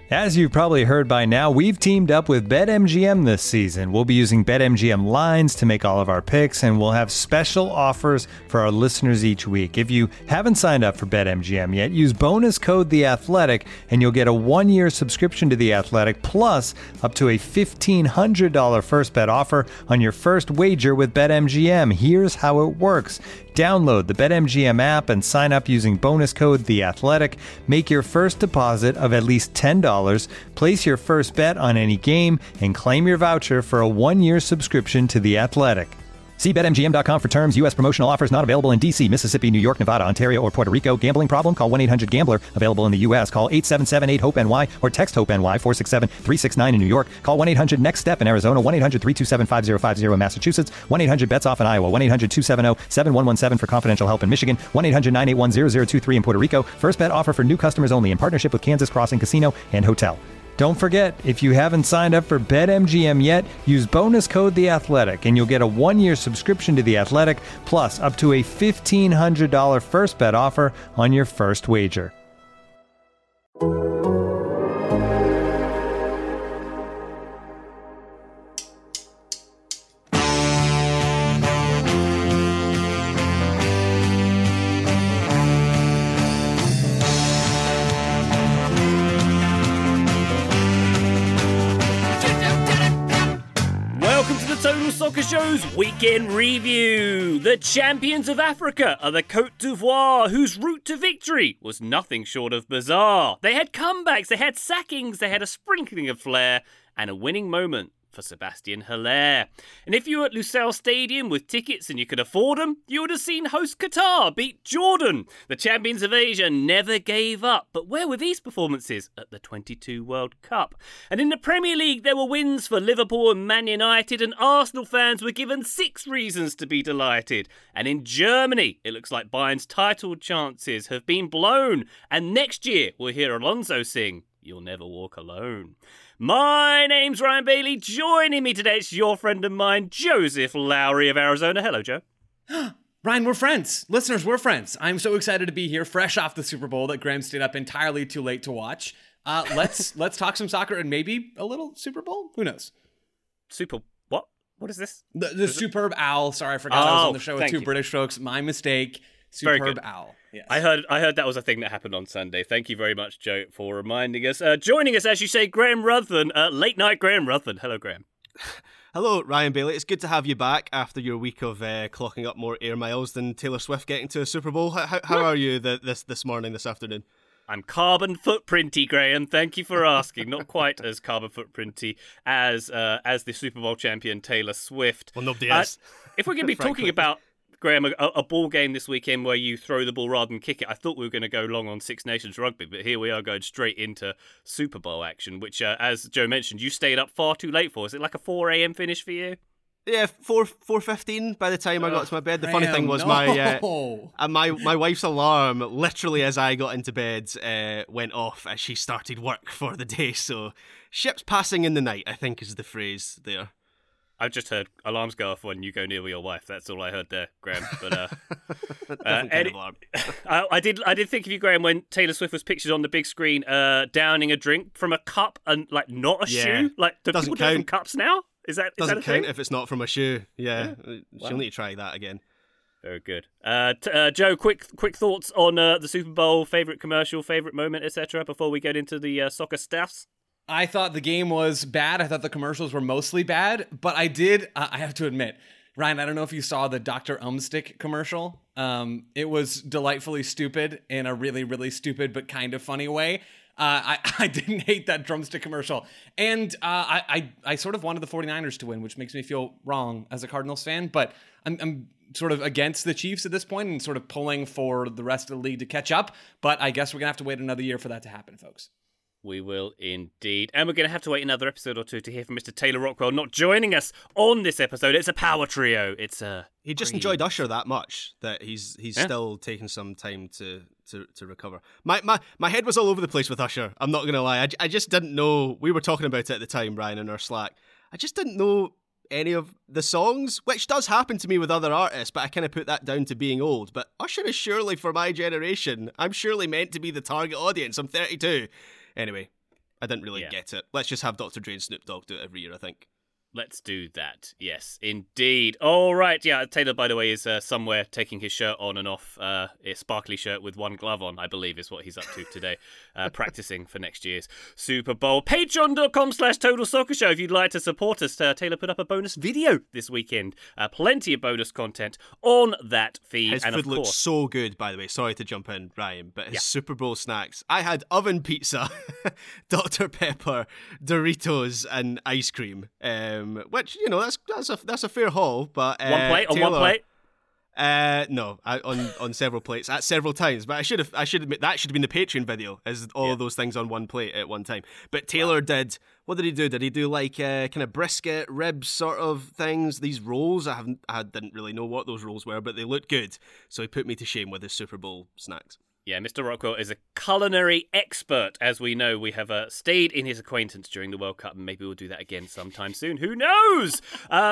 As you've probably heard by now, we've teamed up with BetMGM this season. We'll be using BetMGM lines to make all of our picks, and we'll have special offers for our listeners each week. If you haven't signed up for BetMGM yet, use bonus code The Athletic, and you'll get a 1-year subscription to The Athletic, plus up to a $1,500 first bet offer on your first wager with BetMGM. Here's how it works. Download the BetMGM app and sign up using bonus code The Athletic. Make your first deposit of at least $10. Place your first bet on any game and claim your voucher for a 1-year subscription to The Athletic. See BetMGM.com for terms. U.S. promotional offers not available in D.C., Mississippi, New York, Nevada, Ontario, or Puerto Rico. Gambling problem? Call 1-800-GAMBLER. Available in the U.S. Call 877-8-HOPE-NY or text HOPE-NY 467-369 in New York. Call 1-800-NEXT-STEP in Arizona. 1-800-327-5050 in Massachusetts. 1-800-BETS-OFF in Iowa. 1-800-270-7117 for confidential help in Michigan. 1-800-981-0023 in Puerto Rico. First bet offer for new customers only in partnership with Kansas Crossing Casino and Hotel. Don't forget, if you haven't signed up for BetMGM yet, use bonus code The Athletic, and you'll get a 1-year subscription to The Athletic, plus up to a $1,500 first bet offer on your first wager. Soccer Show's weekend review. The champions of Africa are the Côte d'Ivoire, whose route to victory was nothing short of bizarre. They had comebacks, they had sackings, they had a sprinkling of flair, and a winning moment for Sebastien Haller. And if you were at Lusail Stadium with tickets and you could afford them, you would have seen host Qatar beat Jordan. The champions of Asia never gave up. But where were these performances at the 22 World Cup? And in the Premier League, there were wins for Liverpool and Man United, and Arsenal fans were given 6 reasons to be delighted. And in Germany, it looks like Bayern's title chances have been blown. And next year, we'll hear Alonso sing, "You'll Never Walk Alone." My name's Ryan Bailey. Joining me today is your friend of mine, Joseph Lowry of Arizona. Hello, Joe. Ryan, we're friends. Listeners, we're friends. I'm so excited to be here, fresh off the Super Bowl that Graham stayed up entirely too late to watch. Let's talk some soccer and maybe a little Super Bowl. Who knows? What? What is this? The Superb Owl. Sorry, I forgot I was on the show with 2 British folks. My mistake. Superb Owl. Yes. I heard that was a thing that happened on Sunday. Thank you very much, Joe, for reminding us. Joining us, as you say, Graham Ruthven, late night Graham Ruthven. Hello, Graham. Hello, Ryan Bailey. It's good to have you back after your week of clocking up more air miles than Taylor Swift getting to a Super Bowl. How are you this morning, this afternoon? I'm carbon footprinty, Graham. Thank you for asking. Not quite as carbon footprinty as the Super Bowl champion Taylor Swift. Well, nobody is. If we're going to be talking about, Graham, a ball game this weekend where you throw the ball rather than kick it, I thought we were going to go long on Six Nations rugby, but here we are going straight into Super Bowl action, which, as Joe mentioned, you stayed up far too late for. Is it like a 4 a.m. finish for you? Yeah, 4:15 by the time I got to my bed. The funny thing was my wife's alarm, literally as I got into bed, went off as she started work for the day. So ships passing in the night, I think, is the phrase there. I've just heard alarms go off when you go near with your wife. That's all I heard there, Graham. But I did think of you, Graham, when Taylor Swift was pictured on the big screen, downing a drink from a cup and like not a shoe. Like, do people do it from cups now? Is that doesn't count if it's not from a shoe? Yeah. She'll need to try that again. Very good. Joe, quick thoughts on the Super Bowl, favorite commercial, favorite moment, etc. Before we get into the soccer stuffs. I thought the game was bad. I thought the commercials were mostly bad, but I have to admit, Ryan, I don't know if you saw the Dr. Umstick commercial. It was delightfully stupid in a really, really stupid but kind of funny way. I didn't hate that drumstick commercial. And I sort of wanted the 49ers to win, which makes me feel wrong as a Cardinals fan, but I'm sort of against the Chiefs at this point and sort of pulling for the rest of the league to catch up. But I guess we're going to have to wait another year for that to happen, folks. We will indeed. And we're going to have to wait another episode or two to hear from Mr. Taylor Rockwell not joining us on this episode. It's a power trio. He just enjoyed Usher that much that he's still taking some time to recover. My head was all over the place with Usher. I'm not going to lie. I just didn't know. We were talking about it at the time, Ryan, in our Slack. I just didn't know any of the songs, which does happen to me with other artists, but I kind of put that down to being old. But Usher is surely for my generation. I'm surely meant to be the target audience. I'm 32. Anyway, I didn't really get it. Let's just have Dr. Dre and Snoop Dogg do it every year, I think. Let's do that. Yes, indeed. All right. Yeah, Taylor, by the way, is somewhere taking his shirt on and off. A sparkly shirt with one glove on, I believe, is what he's up to today. Practicing for next year's Super Bowl. Patreon.com/Total Soccer Show. If you'd like to support us, Taylor put up a bonus video this weekend. Plenty of bonus content on that feed. His and food of looks course, so good, by the way. Sorry to jump in, Ryan, but his Super Bowl snacks. I had oven pizza, Dr. Pepper, Doritos, and ice cream. Which, you know, that's a fair haul, but one plate Taylor, on one plate. No, on several plates at several times. But I should admit that should have been the Patreon video, as all of those things on one plate at one time. But Taylor did. What did he do? Did he do like kind of brisket, ribs sort of things? These rolls, I didn't really know what those rolls were, but they looked good. So he put me to shame with his Super Bowl snacks. Yeah, Mr. Rockwell is a culinary expert. As we know, we have stayed in his acquaintance during the World Cup, and maybe we'll do that again sometime soon. Who knows?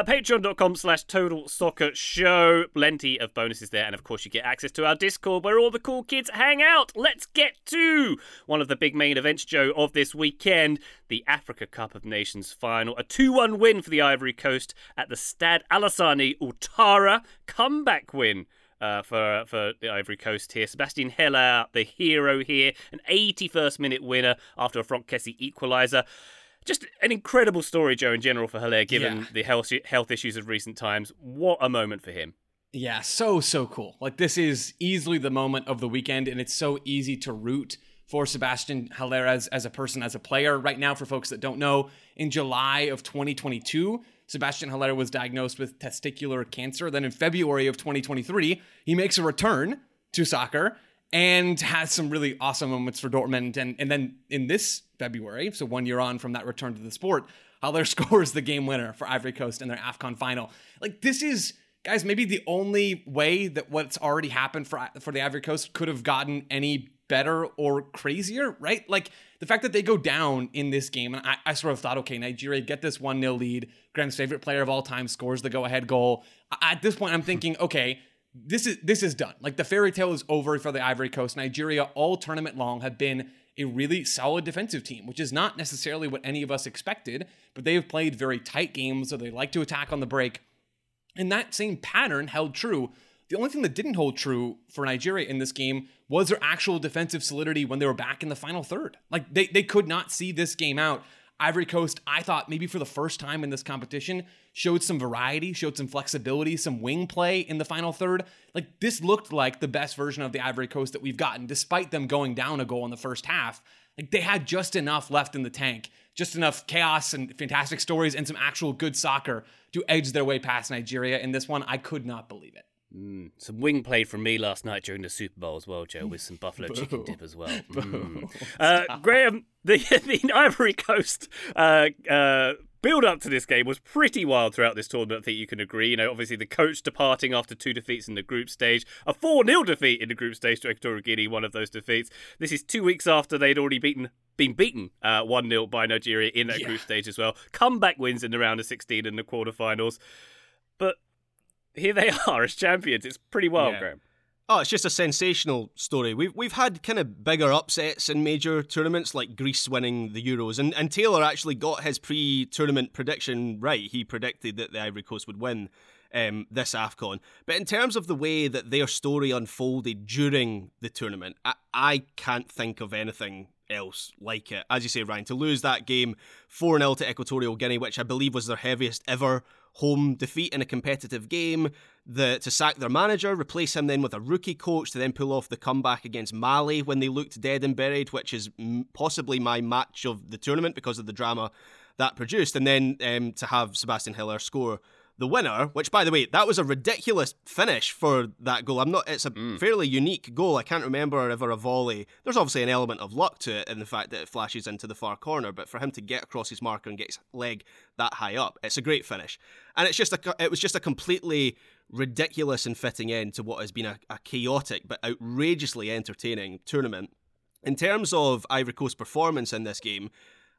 Patreon.com/Total Soccer Show. Plenty of bonuses there. And of course, you get access to our Discord where all the cool kids hang out. Let's get to one of the big main events, Joe, of this weekend. The Africa Cup of Nations final. A 2-1 win for the Ivory Coast at the Stade Alassane Ouattara. Comeback win. For the Ivory Coast here. Sebastien Haller, the hero here, an 81st minute winner after a Franck Kessie equaliser. Just an incredible story, Joe, in general for Haller, given the health issues of recent times. What a moment for him. Yeah, so cool. Like, this is easily the moment of the weekend, and it's so easy to root for Sebastien Haller as a person, as a player. Right now, for folks that don't know, in July of 2022, Sebastien Haller was diagnosed with testicular cancer. Then in February of 2023, he makes a return to soccer and has some really awesome moments for Dortmund. And then in this February, so 1 year on from that return to the sport, Haller scores the game winner for Ivory Coast in their AFCON final. Like, this is, guys, maybe the only way that what's already happened for the Ivory Coast could have gotten any better or crazier, right? Like, the fact that they go down in this game, and I sort of thought, okay, Nigeria get this 1-0 lead. Graham's favorite player of all time scores the go-ahead goal. At this point, I'm thinking, okay, this is done. Like, the fairy tale is over for the Ivory Coast. Nigeria, all tournament long, have been a really solid defensive team, which is not necessarily what any of us expected, but they have played very tight games, so they like to attack on the break. And that same pattern held true. The only thing that didn't hold true for Nigeria in this game was their actual defensive solidity when they were back in the final third. Like, they could not see this game out. Ivory Coast, I thought, maybe for the first time in this competition, showed some variety, showed some flexibility, some wing play in the final third. Like, this looked like the best version of the Ivory Coast that we've gotten, despite them going down a goal in the first half. Like, they had just enough left in the tank, just enough chaos and fantastic stories and some actual good soccer to edge their way past Nigeria. In this one, I could not believe it. Some wing play from me last night during the Super Bowl as well, Joe, with some buffalo chicken dip as well. Graham, the Ivory Coast build up to this game was pretty wild throughout this tournament. I think you can agree. You know, obviously the coach departing after 2 defeats in the group stage, a 4-0 defeat in the group stage to Equatorial Guinea, one of those defeats. This is 2 weeks after they'd already been beaten 1-0 by Nigeria in that group stage as well. Comeback wins in the round of 16 in the quarterfinals. But here they are as champions. It's pretty wild, Graham. Oh, it's just a sensational story. We've had kind of bigger upsets in major tournaments, like Greece winning the Euros, and Taylor actually got his pre-tournament prediction right. He predicted that the Ivory Coast would win this AFCON. But in terms of the way that their story unfolded during the tournament, I can't think of anything else like it. As you say, Ryan, to lose that game 4-0 to Equatorial Guinea, which I believe was their heaviest ever home defeat in a competitive game, to sack their manager, replace him then with a rookie coach, to then pull off the comeback against Mali when they looked dead and buried, which is possibly my match of the tournament because of the drama that produced, and then to have Sebastien Haller score the winner, which, by the way, that was a ridiculous finish for that goal. It's a fairly unique goal. I can't remember ever a volley. There's obviously an element of luck to it in the fact that it flashes into the far corner, but for him to get across his marker and get his leg that high up, it's a great finish. And it was just a completely ridiculous and fitting end to what has been a chaotic but outrageously entertaining tournament. In terms of Ivory Coast's performance in this game,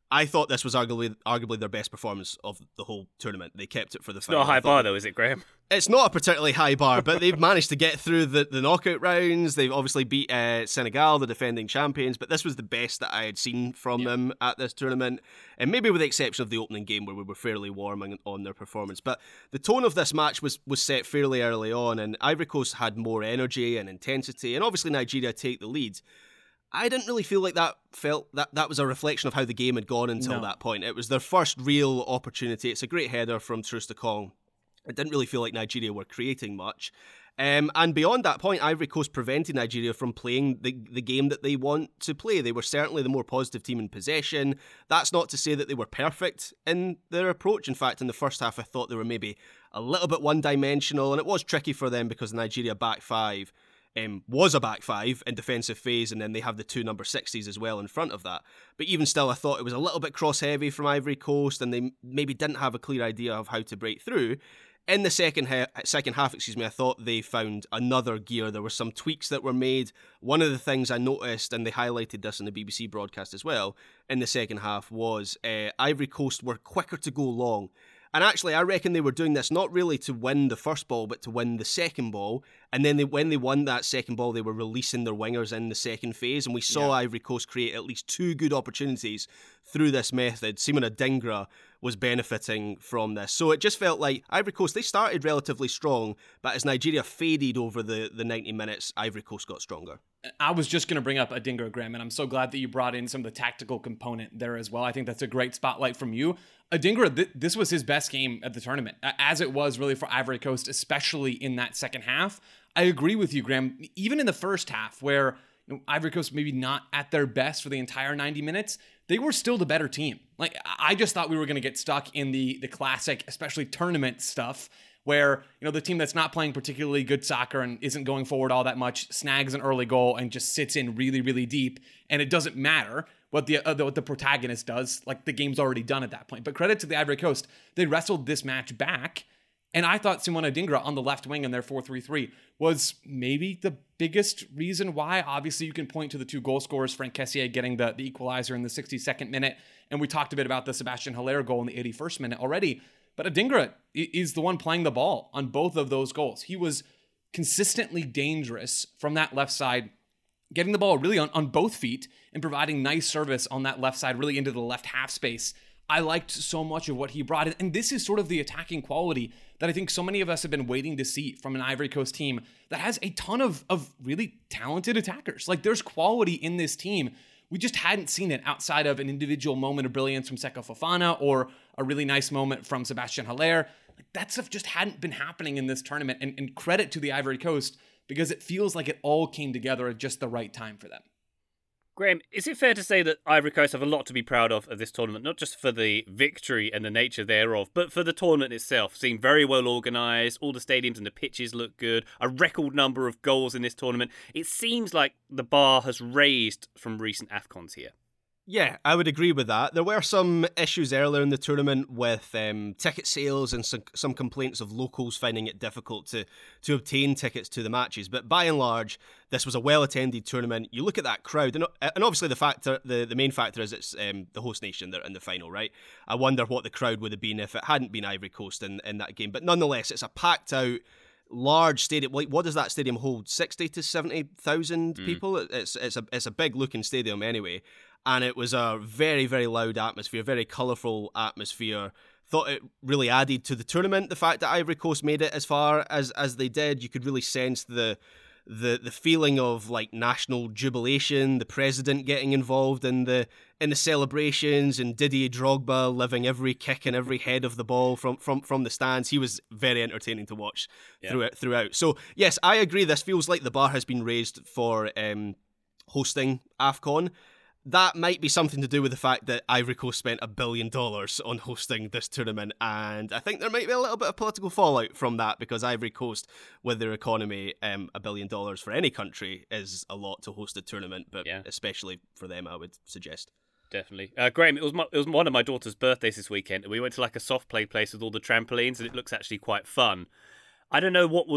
I thought this was arguably their best performance of the whole tournament. They kept it for the final. Not a high bar though, is it, Graham? It's not a particularly high bar, but they've managed to get through the knockout rounds. They've obviously beat Senegal, the defending champions, but this was the best that I had seen from them at this tournament, and maybe with the exception of the opening game where we were fairly warm on their performance. But the tone of this match was set fairly early on, and Ivory Coast had more energy and intensity, and obviously Nigeria take the lead. I didn't really feel like that was a reflection of how the game had gone until that point. It was their first real opportunity. It's a great header from Troost-Ekong. It didn't really feel like Nigeria were creating much. And beyond that point, Ivory Coast prevented Nigeria from playing the game that they want to play. They were certainly the more positive team in possession. That's not to say that they were perfect in their approach. In fact, in the first half, I thought they were maybe a little bit one-dimensional, and it was tricky for them because the Nigeria back five was a back five in defensive phase, and then they have the two number 60s as well in front of that. But even still, I thought it was a little bit cross-heavy from Ivory Coast, and they maybe didn't have a clear idea of how to break through. In the second half, I thought they found another gear. There were some tweaks that were made. One of the things I noticed, and they highlighted this in the BBC broadcast as well, in the second half was Ivory Coast were quicker to go long. And actually, I reckon they were doing this not really to win the first ball, but to win the second ball. And then when they won that second ball, they were releasing their wingers in the second phase. And we saw Ivory Coast create at least two good opportunities through this method. Simon Adingra was benefiting from this. So it just felt like Ivory Coast, they started relatively strong, but as Nigeria faded over the 90 minutes, Ivory Coast got stronger. I was just going to bring up Adingra, Graham, and I'm so glad that you brought in some of the tactical component there as well. I think that's a great spotlight from you. Adingra, this was his best game at the tournament, as it was really for Ivory Coast, especially in that second half. I agree with you, Graham. Even in the first half, where Ivory Coast maybe not at their best for the entire 90 minutes, they were still the better team. Like, I just thought we were going to get stuck in the classic, especially tournament stuff, where, the team that's not playing particularly good soccer and isn't going forward all that much snags an early goal and just sits in really, really deep, and it doesn't matter what the protagonist does. Like, the game's already done at that point. But credit to the Ivory Coast, they wrestled this match back, and I thought Simon Adingra on the left wing in their 4-3-3 was maybe the biggest reason why. Obviously, you can point to the two goal scorers, Frank Kessié getting the equalizer in the 62nd minute, and we talked a bit about the Sebastian Haller goal in the 81st minute already. But Adingra is the one playing the ball on both of those goals. He was consistently dangerous from that left side, getting the ball really on both feet and providing nice service on that left side, really into the left half space. I liked so much of what he brought in. And this is sort of the attacking quality that I think so many of us have been waiting to see from an Ivory Coast team that has a ton of really talented attackers. Like, there's quality in this team. We just hadn't seen it outside of an individual moment of brilliance from Seko Fofana or a really nice moment from Sebastian Haller. Like, that stuff just hadn't been happening in this tournament. And credit to the Ivory Coast, because it feels like it all came together at just the right time for them. Graham, is it fair to say that Ivory Coast have a lot to be proud of this tournament, not just for the victory and the nature thereof, but for the tournament itself? Seemed very well organised, all the stadiums and the pitches look good, a record number of goals in this tournament. It seems like the bar has raised from recent AFCONs here. Yeah, I would agree with that. There were some issues earlier in the tournament with ticket sales and some complaints of locals finding it difficult to obtain tickets to the matches. But by and large, this was a well-attended tournament. You look at that crowd, and obviously the main factor is it's the host nation that are in the final, right? I wonder what the crowd would have been if it hadn't been Ivory Coast in that game. But nonetheless, it's a packed-out, large stadium. Like, what does that stadium hold? 60 to 70,000 people. It's a big looking stadium anyway, and it was a very, very loud atmosphere, very colourful atmosphere. Thought it really added to the tournament. The fact that Ivory Coast made it as far as they did, you could really sense the feeling of like national jubilation, the president getting involved in the celebrations, and Didier Drogba living every kick and every head of the ball from the stands. He was very entertaining to watch throughout. So yes, I agree. This feels like the bar has been raised for hosting AFCON. That might be something to do with the fact that Ivory Coast spent $1 billion on hosting this tournament, and I think there might be a little bit of political fallout from that, because Ivory Coast, with their economy, $1 billion for any country is a lot to host a tournament, but especially for them, I would suggest. Definitely. Graham, it was one of my daughter's birthdays this weekend, and we went to like a soft play place with all the trampolines, and it looks actually quite fun. I don't know what was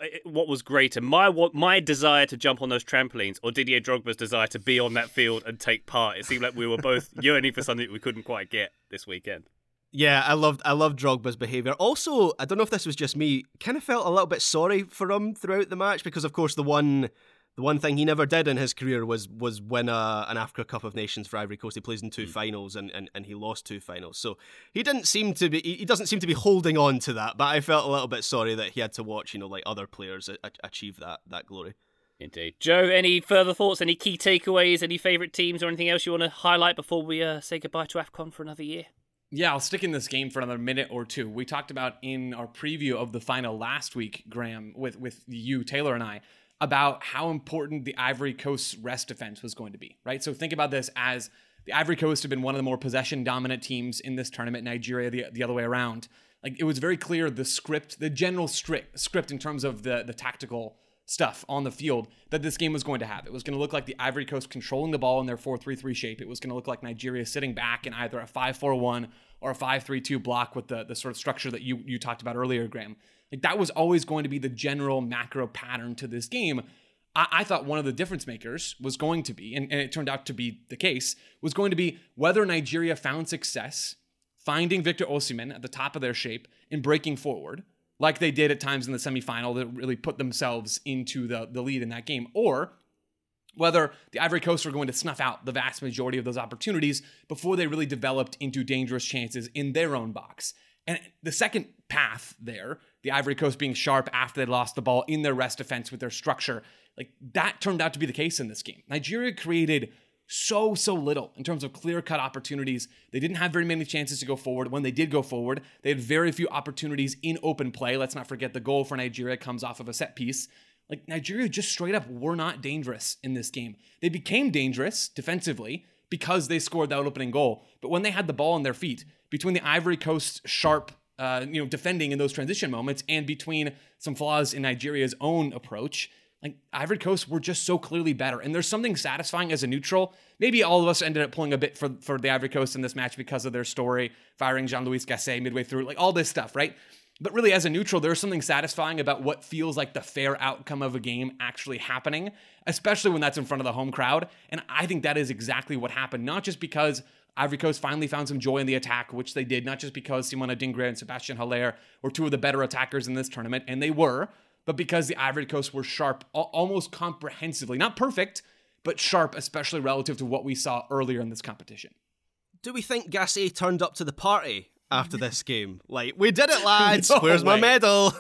what was greater, my desire to jump on those trampolines or Didier Drogba's desire to be on that field and take part? It seemed like we were both yearning for something that we couldn't quite get this weekend. Yeah, I loved Drogba's behaviour. Also, I don't know if this was just me, kind of felt a little bit sorry for him throughout the match because, of course, the one thing he never did in his career was win an Africa Cup of Nations for Ivory Coast. He plays in 2 finals and he lost 2 finals. So he doesn't seem to be holding on to that. But I felt a little bit sorry that he had to watch, like other players achieve that glory. Indeed. Joe, any further thoughts? Any key takeaways? Any favourite teams or anything else you want to highlight before we say goodbye to AFCON for another year? Yeah, I'll stick in this game for another minute or two. We talked about in our preview of the final last week, Graham, with you, Taylor, and I, about how important the Ivory Coast's rest defense was going to be, right? So think about this as the Ivory Coast have been one of the more possession-dominant teams in this tournament, Nigeria the other way around. Like, it was very clear the general script in terms of the tactical stuff on the field that this game was going to have. It was going to look like the Ivory Coast controlling the ball in their 4-3-3 shape. It was going to look like Nigeria sitting back in either a 5-4-1 or a 5-3-2 block with the sort of structure that you talked about earlier, Graham. Like, that was always going to be the general macro pattern to this game. I thought one of the difference makers was going to be, and it turned out to be the case, was going to be whether Nigeria found success finding Victor Osimhen at the top of their shape and breaking forward, like they did at times in the semifinal that really put themselves into the lead in that game, or whether the Ivory Coast were going to snuff out the vast majority of those opportunities before they really developed into dangerous chances in their own box. And the second path there, the Ivory Coast being sharp after they lost the ball in their rest defense with their structure, like that turned out to be the case in this game. Nigeria created so little in terms of clear-cut opportunities. They didn't have very many chances to go forward. When they did go forward, they had very few opportunities in open play. Let's not forget the goal for Nigeria comes off of a set piece. Like, Nigeria just straight up were not dangerous in this game. They became dangerous defensively because they scored that opening goal. But when they had the ball on their feet, between the Ivory Coast sharp defending in those transition moments and between some flaws in Nigeria's own approach, like, Ivory Coast were just so clearly better. And there's something satisfying as a neutral. Maybe all of us ended up pulling a bit for the Ivory Coast in this match because of their story, firing Jean-Louis Gasset midway through, like all this stuff, right? But really, as a neutral, there's something satisfying about what feels like the fair outcome of a game actually happening, especially when that's in front of the home crowd. And I think that is exactly what happened, not just because Ivory Coast finally found some joy in the attack, which they did, not just because Simon Adingra and Sebastian Haller were two of the better attackers in this tournament, and they were, but because the Ivory Coast were sharp almost comprehensively. Not perfect, but sharp, especially relative to what we saw earlier in this competition. Do we think Gasset turned up to the party after this game? Like, we did it, lads. No Where's my way. medal?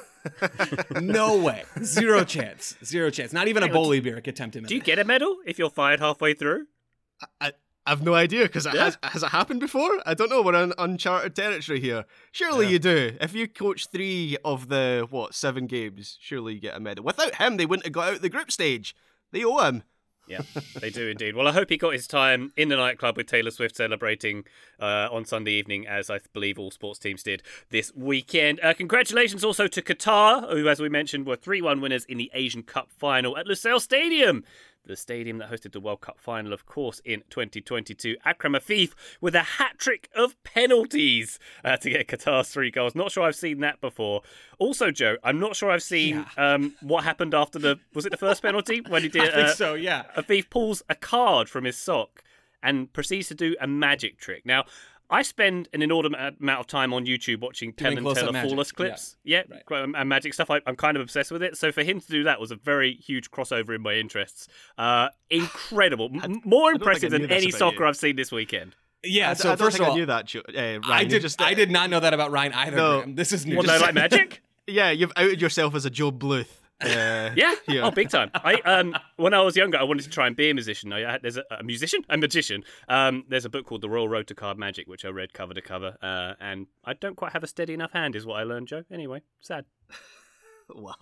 No way. Zero chance. Not even a Bolly beer could tempt him. Do you get a medal if you're fired halfway through? I've no idea, because has it happened before? I don't know. We're in uncharted territory here. Surely you do. If you coach 3 of the 7 games, surely you get a medal. Without him, they wouldn't have got out the group stage. They owe him. Yeah, they do indeed. Well, I hope he got his time in the nightclub with Taylor Swift celebrating on Sunday evening, as I believe all sports teams did this weekend. Congratulations also to Qatar, who, as we mentioned, were 3-1 winners in the Asian Cup final at Lusail Stadium, the stadium that hosted the World Cup final, of course, in 2022. Akram Afif with a hat-trick of penalties to get Qatar's 3 goals. Not sure I've seen that before. Also, Joe, I'm not sure I've seen what happened after was it the first penalty? When he did, I think so, yeah. Afif pulls a card from his sock and proceeds to do a magic trick. Now, I spend an inordinate amount of time on YouTube watching Penn and Teller Flawless clips. Yeah, right. And magic stuff. I'm kind of obsessed with it. So for him to do that was a very huge crossover in my interests. Incredible. More impressive than any soccer I've seen this weekend. Yeah, so first of all, I knew that, Ryan. I did not know that about Ryan either. No. This is new. What, do I like magic? Yeah, you've outed yourself as a Joe Bluth. Yeah, big time. When I was younger, I wanted to try and be a musician. There's a magician. There's a book called The Royal Road to Card Magic, which I read cover to cover, and I don't quite have a steady enough hand, is what I learned, Joe. Anyway, sad. Wow.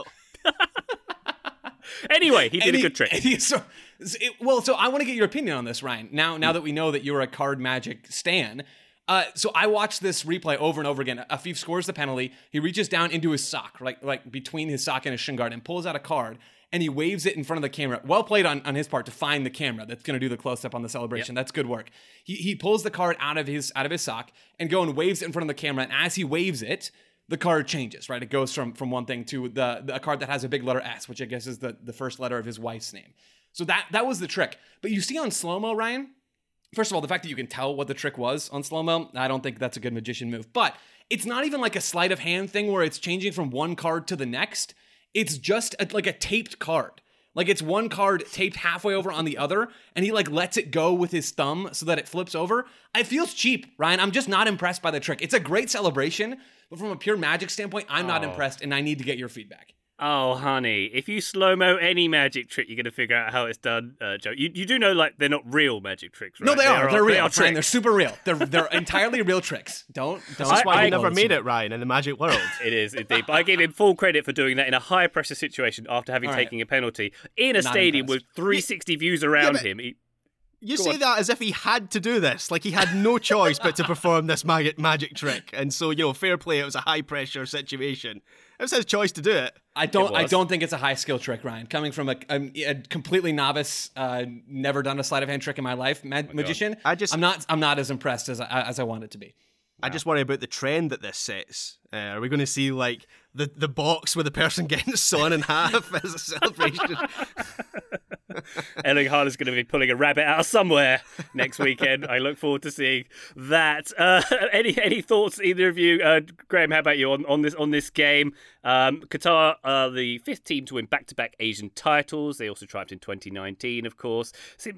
Anyway, he did a good trick. So I want to get your opinion on this, Ryan. Now that we know that you're a card magic stan. So I watched this replay over and over again. Afif scores the penalty. He reaches down into his sock, like between his sock and his shin guard, and pulls out a card, and he waves it in front of the camera. Well played on his part to find the camera that's going to do the close-up on the celebration. Yep. That's good work. He pulls the card out of his sock and waves it in front of the camera, and as he waves it, the card changes, right? It goes from one thing to a card that has a big letter S, which I guess is the first letter of his wife's name. So that was the trick. But you see on slow-mo, Ryan, first of all, the fact that you can tell what the trick was on slow-mo, I don't think that's a good magician move. But it's not even like a sleight of hand thing where it's changing from one card to the next. It's just like a taped card. Like it's one card taped halfway over on the other, and he like lets it go with his thumb so that it flips over. It feels cheap, Ryan. I'm just not impressed by the trick. It's a great celebration, but from a pure Magic standpoint, I'm not impressed, and I need to get your feedback. Oh, honey, if you slow-mo any magic trick, you're going to figure out how it's done, Joe. You do know, like, they're not real magic tricks, right? No, they are. They're real. They are Ryan, they're super real. They're entirely real tricks. Don't. That's why you never made it, Ryan, in the Magic world. It is, indeed. But I gave him full credit for doing that in a high-pressure situation after having taken a penalty in a stadium with 360 views around him. You say that as if he had to do this, like he had no choice but to perform this magic trick. And so, fair play, it was a high-pressure situation. It was his choice to do it. I don't think it's a high-skill trick, Ryan. Coming from a completely novice, never done a sleight-of-hand trick in my life, magician, I'm not as impressed as I want it to be. I just worry about the trend that this sets. Are we going to see, like, the box with the person getting sawn in half as a celebration? Erling Haaland's going to be pulling a rabbit out somewhere next weekend. I look forward to seeing that. Any thoughts, either of you? Graham, how about you on this game? Qatar are the 5th team to win back-to-back Asian titles. They also triumphed in 2019, of course.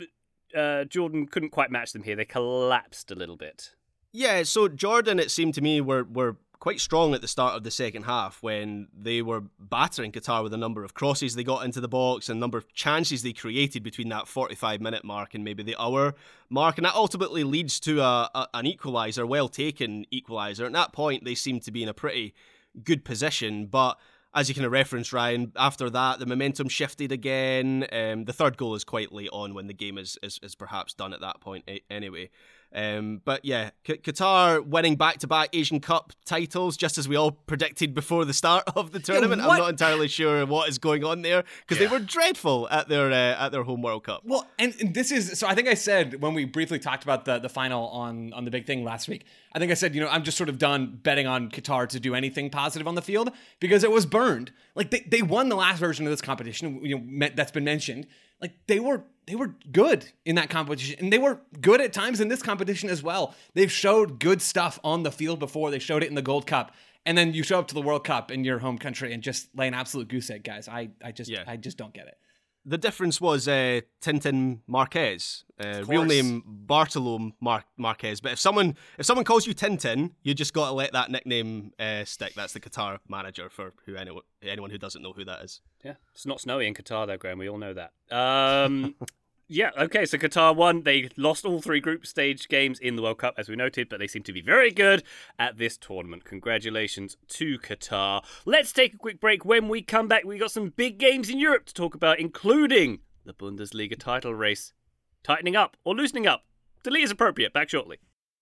Jordan couldn't quite match them here. They collapsed a little bit. Yeah, so Jordan, it seemed to me, were quite strong at the start of the second half when they were battering Qatar with a number of crosses they got into the box and a number of chances they created between that 45-minute mark and maybe the hour mark. And that ultimately leads to an equaliser, well-taken equaliser. At that point, they seemed to be in a pretty good position. But as you kind of referenced, Ryan, after that, the momentum shifted again. The third goal is quite late on when the game is perhaps done at that point anyway. But yeah, Qatar winning back-to-back Asian Cup titles, just as we all predicted before the start of the tournament. I'm not entirely sure what is going on there because they were dreadful at their home World Cup. Well, and this is so. I think I said when we briefly talked about the final on the big thing last week. I think I said I'm just sort of done betting on Qatar to do anything positive on the field because it was burned. Like they won the last version of this competition. That's been mentioned. Like they were good in that competition, and they were good at times in this competition as well. They've showed good stuff on the field before. They showed it in the Gold Cup, and then you show up to the World Cup in your home country and just lay an absolute goose egg, guys. I just don't get it. The difference was Tintin Marquez, real name Bartolo Marquez. But if someone calls you Tintin, you just got to let that nickname stick. That's the Qatar manager for anyone who doesn't know who that is. Yeah, it's not snowy in Qatar though, Graham. We all know that. Yeah, okay, so Qatar won. They lost all 3 group stage games in the World Cup, as we noted, but they seem to be very good at this tournament. Congratulations to Qatar. Let's take a quick break. When we come back, we got some big games in Europe to talk about, including the Bundesliga title race. Tightening up or loosening up? Delete is appropriate. Back shortly.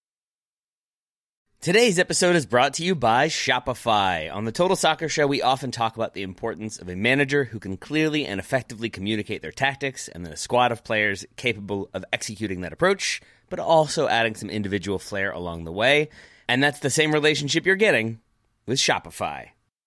Today's episode is brought to you by Shopify. On the Total Soccer Show, we often talk about the importance of a manager who can clearly and effectively communicate their tactics, and then a squad of players capable of executing that approach, but also adding some individual flair along the way. And that's the same relationship you're getting with Shopify.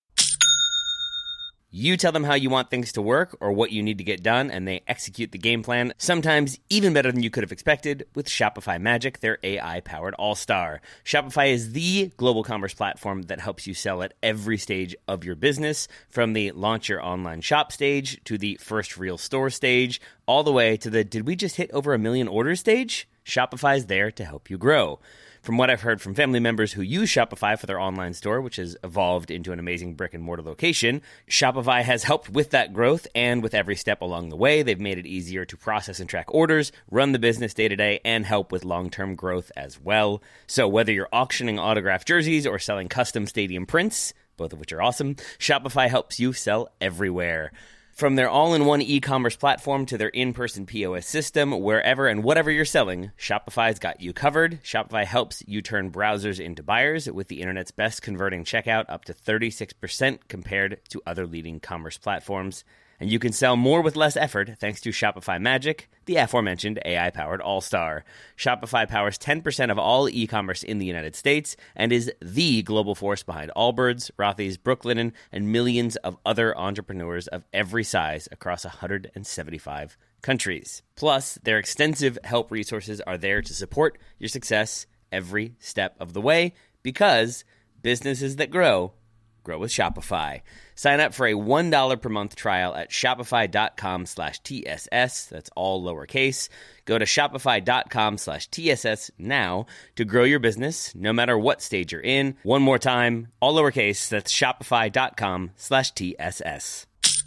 You tell them how you want things to work or what you need to get done, and they execute the game plan, sometimes even better than you could have expected, with Shopify Magic, their AI-powered all-star. Shopify is the global commerce platform that helps you sell at every stage of your business, from the launch your online shop stage to the first real store stage, all the way to the did we just hit over 1 million orders stage? Shopify is there to help you grow. From what I've heard from family members who use Shopify for their online store, which has evolved into an amazing brick-and-mortar location, Shopify has helped with that growth, and with every step along the way, they've made it easier to process and track orders, run the business day-to-day, and help with long-term growth as well. So whether you're auctioning autographed jerseys or selling custom stadium prints, both of which are awesome, Shopify helps you sell everywhere. From their all-in-one e-commerce platform to their in-person POS system, wherever and whatever you're selling, Shopify's got you covered. Shopify helps you turn browsers into buyers with the internet's best converting checkout, up to 36% compared to other leading commerce platforms. And you can sell more with less effort thanks to Shopify Magic, the aforementioned AI-powered all-star. Shopify powers 10% of all e-commerce in the United States and is the global force behind Allbirds, Rothy's, Brooklinen, and millions of other entrepreneurs of every size across 175 countries. Plus, their extensive help resources are there to support your success every step of the way, because businesses that grow with Shopify. Sign up for a $1 per month trial at shopify.com/TSS. That's all lowercase. Go to shopify.com/TSS now to grow your business no matter what stage you're in. One more time, all lowercase. That's shopify.com/TSS.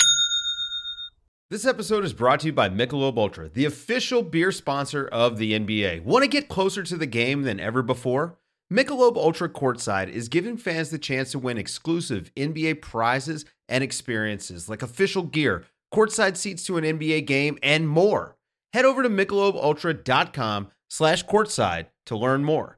This episode is brought to you by Michelob Ultra, the official beer sponsor of the NBA. Want to get closer to the game than ever before? Michelob Ultra Courtside is giving fans the chance to win exclusive NBA prizes and experiences like official gear, courtside seats to an NBA game, and more. Head over to MichelobUltra.com/courtside to learn more.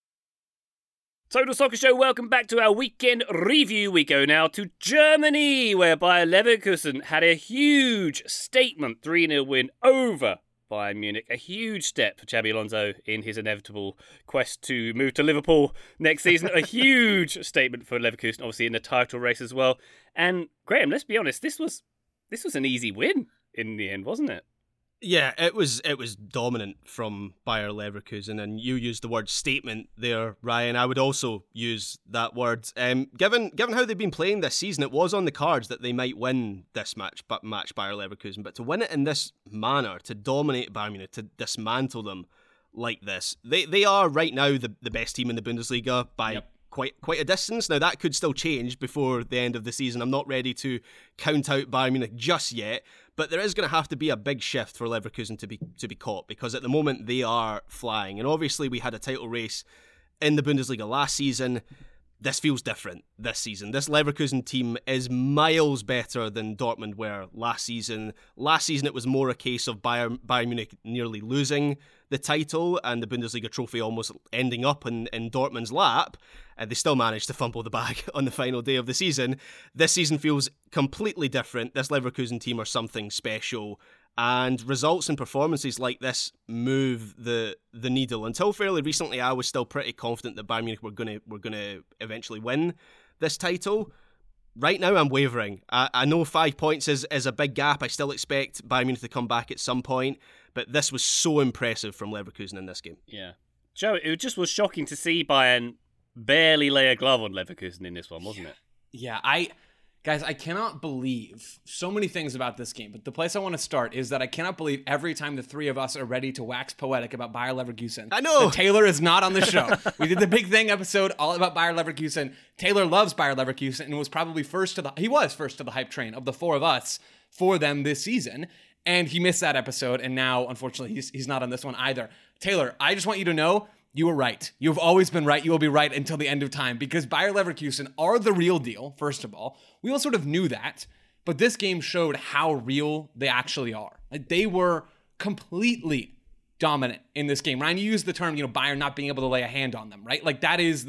Total Soccer Show, welcome back to our weekend review. We go now to Germany, where Bayer Leverkusen had a huge statement 3-0 win over Bayern Munich. A huge step for Xabi Alonso in his inevitable quest to move to Liverpool next season. A huge statement for Leverkusen, obviously in the title race as well. And Graham, let's be honest, this was an easy win in the end, wasn't it? Yeah, it was dominant from Bayer Leverkusen, and you used the word statement there, Ryan. I would also use that word. Given how they've been playing this season, it was on the cards that they might win this match Bayer Leverkusen, but to win it in this manner, to dominate Bayern Munich, to dismantle them like this, they are right now the best team in the Bundesliga by quite a distance. Now that could still change before the end of the season. I'm not ready to count out Bayern Munich just yet, but there is going to have to be a big shift for Leverkusen to be caught, because at the moment they are flying. And obviously we had a title race in the Bundesliga last season. This feels different this season. This Leverkusen team is miles better than Dortmund were last season. Last season it was more a case of Bayern Munich nearly losing the title and the Bundesliga trophy almost ending up in Dortmund's lap. And they still managed to fumble the bag on the final day of the season. This season feels completely different. This Leverkusen team are something special. And results and performances like this move the needle. Until fairly recently, I was still pretty confident that Bayern Munich were gonna eventually win this title. Right now, I'm wavering. I know 5 points is a big gap. I still expect Bayern Munich to come back at some point, but this was so impressive from Leverkusen in this game. Yeah, Joe, it just was shocking to see Bayern barely lay a glove on Leverkusen in this one, wasn't it? Yeah, Guys, I cannot believe so many things about this game, but the place I want to start is that I cannot believe every time the three of us are ready to wax poetic about Bayer Leverkusen. I know! Taylor is not on the show. We did the Big Thing episode all about Bayer Leverkusen. Taylor loves Bayer Leverkusen and was probably first to the hype train of the four of us for them this season. And he missed that episode, and now, unfortunately, he's not on this one either. Taylor, I just want you to know, you were right. You've always been right. You will be right until the end of time, because Bayer Leverkusen are the real deal, first of all. We all sort of knew that, but this game showed how real they actually are. Like, they were completely dominant in this game. Ryan, you used the term, Bayern not being able to lay a hand on them, right? Like, that is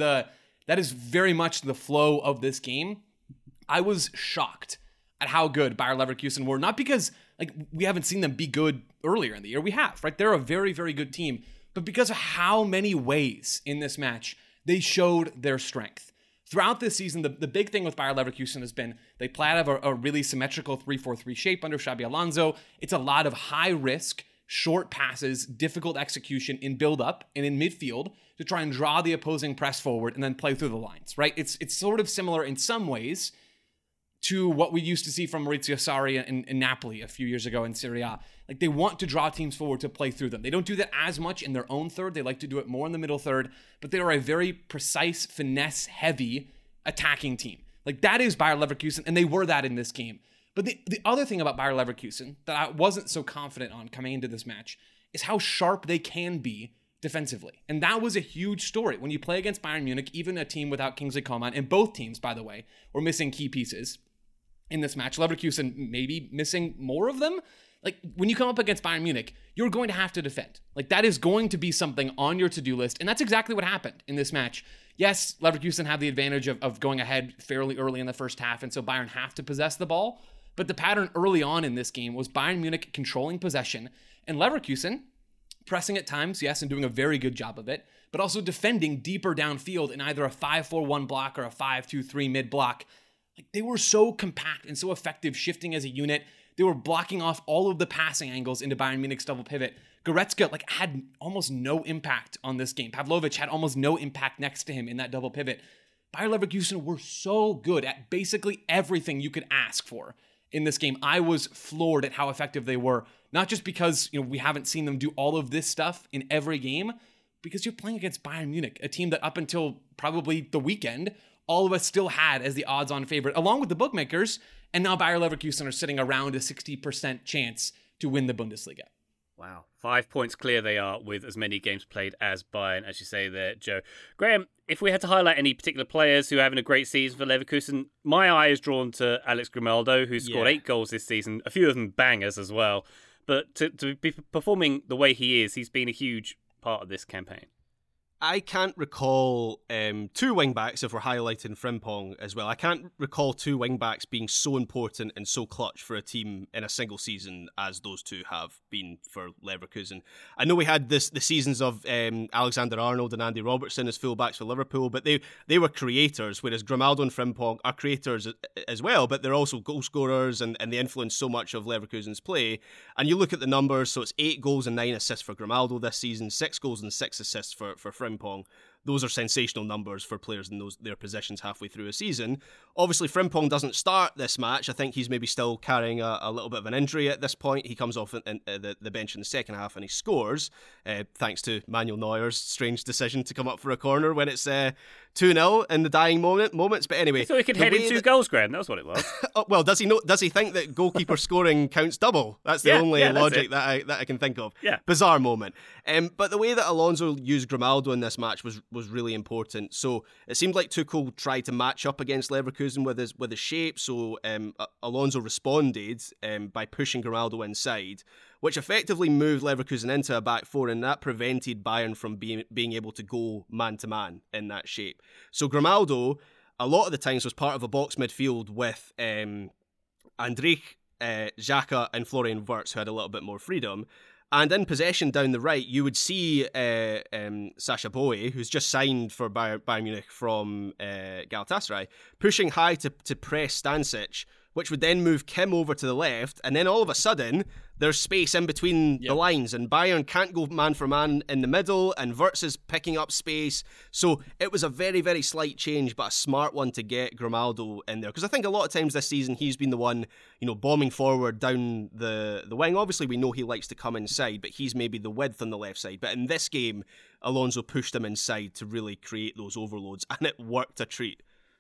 very much the flow of this game. I was shocked at how good Bayer Leverkusen were, not because we haven't seen them be good earlier in the year. We have, right? They're a very, very good team. But because of how many ways in this match they showed their strength. Throughout this season, the big thing with Bayer Leverkusen has been they play out of a really symmetrical 3-4-3 shape under Xabi Alonso. It's a lot of high risk, short passes, difficult execution in build-up and in midfield to try and draw the opposing press forward and then play through the lines, right? It's sort of similar in some ways to what we used to see from Maurizio Sarri in Napoli a few years ago in Serie A. Like, they want to draw teams forward to play through them. They don't do that as much in their own third. They like to do it more in the middle third, but they are a very precise, finesse-heavy attacking team. Like, that is Bayer Leverkusen, and they were that in this game. But the other thing about Bayer Leverkusen that I wasn't so confident on coming into this match is how sharp they can be defensively. And that was a huge story. When you play against Bayern Munich, even a team without Kingsley Coman, and both teams, by the way, were missing key pieces in this match. Leverkusen maybe missing more of them. Like, when you come up against Bayern Munich, you're going to have to defend. Like, that is going to be something on your to-do list, and that's exactly what happened in this match. Yes, Leverkusen have the advantage of going ahead fairly early in the first half, and so Bayern have to possess the ball, But the pattern early on in this game was Bayern Munich controlling possession and Leverkusen pressing at times, yes, and doing a very good job of it, but also defending deeper downfield in either a 5-4-1 block or a 5-2-3 mid block. Like, they were so compact and so effective shifting as a unit. They were blocking off all of the passing angles into Bayern Munich's double pivot. Goretzka had almost no impact on this game. Pavlovic had almost no impact next to him in that double pivot. Bayer Leverkusen were so good at basically everything you could ask for in this game. I was floored at how effective they were. Not just because we haven't seen them do all of this stuff in every game, because you're playing against Bayern Munich, a team that up until probably the weekend, all of us still had as the odds-on favorite, along with the bookmakers, and now Bayer Leverkusen are sitting around a 60% chance to win the Bundesliga. Wow. 5 points clear they are with as many games played as Bayern, as you say there, Joe. Graham, if we had to highlight any particular players who are having a great season for Leverkusen, my eye is drawn to Alex Grimaldo, who scored 8 goals this season, a few of them bangers as well. But to be performing the way he is, he's been a huge part of this campaign. I can't recall two wing-backs, if we're highlighting Frimpong as well. I can't recall two wing-backs being so important and so clutch for a team in a single season as those two have been for Leverkusen. I know we had the seasons of Alexander Arnold and Andy Robertson as full-backs for Liverpool, but they were creators, whereas Grimaldo and Frimpong are creators as well, but they're also goal scorers and they influence so much of Leverkusen's play. And you look at the numbers, so it's 8 goals and 9 assists for Grimaldo this season, 6 goals and 6 assists for Frimpong. Those are sensational numbers for players in their positions halfway through a season. Obviously, Frimpong doesn't start this match. I think he's maybe still carrying a little bit of an injury at this point. He comes off the bench in the second half and he scores, thanks to Manuel Neuer's strange decision to come up for a corner when it's 2-0 in the dying moments. But anyway, so he could head in 2 goals, Graham. That was what it was. Well, does he think that goalkeeper scoring counts double? That's the only logic that I can think of. Yeah. Bizarre moment. But the way that Alonso used Grimaldo in this match was really important. So it seemed like Tuchel tried to match up against Leverkusen with his shape. So Alonso responded by pushing Grimaldo inside, which effectively moved Leverkusen into a back four, and that prevented Bayern from being able to go man-to-man in that shape. So Grimaldo, a lot of the times, was part of a box midfield with Andrich, Xhaka and Florian Wirtz, who had a little bit more freedom. And in possession down the right, you would see Sacha Boey, who's just signed for Bayern Munich from Galatasaray, pushing high to press Stanisic, which would then move Kim over to the left, and then all of a sudden, there's space in between the lines, and Bayern can't go man for man in the middle, and Wirtz is picking up space. So it was a very, very slight change, but a smart one to get Grimaldo in there. Because I think a lot of times this season, he's been the one, bombing forward down the wing. Obviously, we know he likes to come inside, but he's maybe the width on the left side. But in this game, Alonso pushed him inside to really create those overloads, and it worked a treat.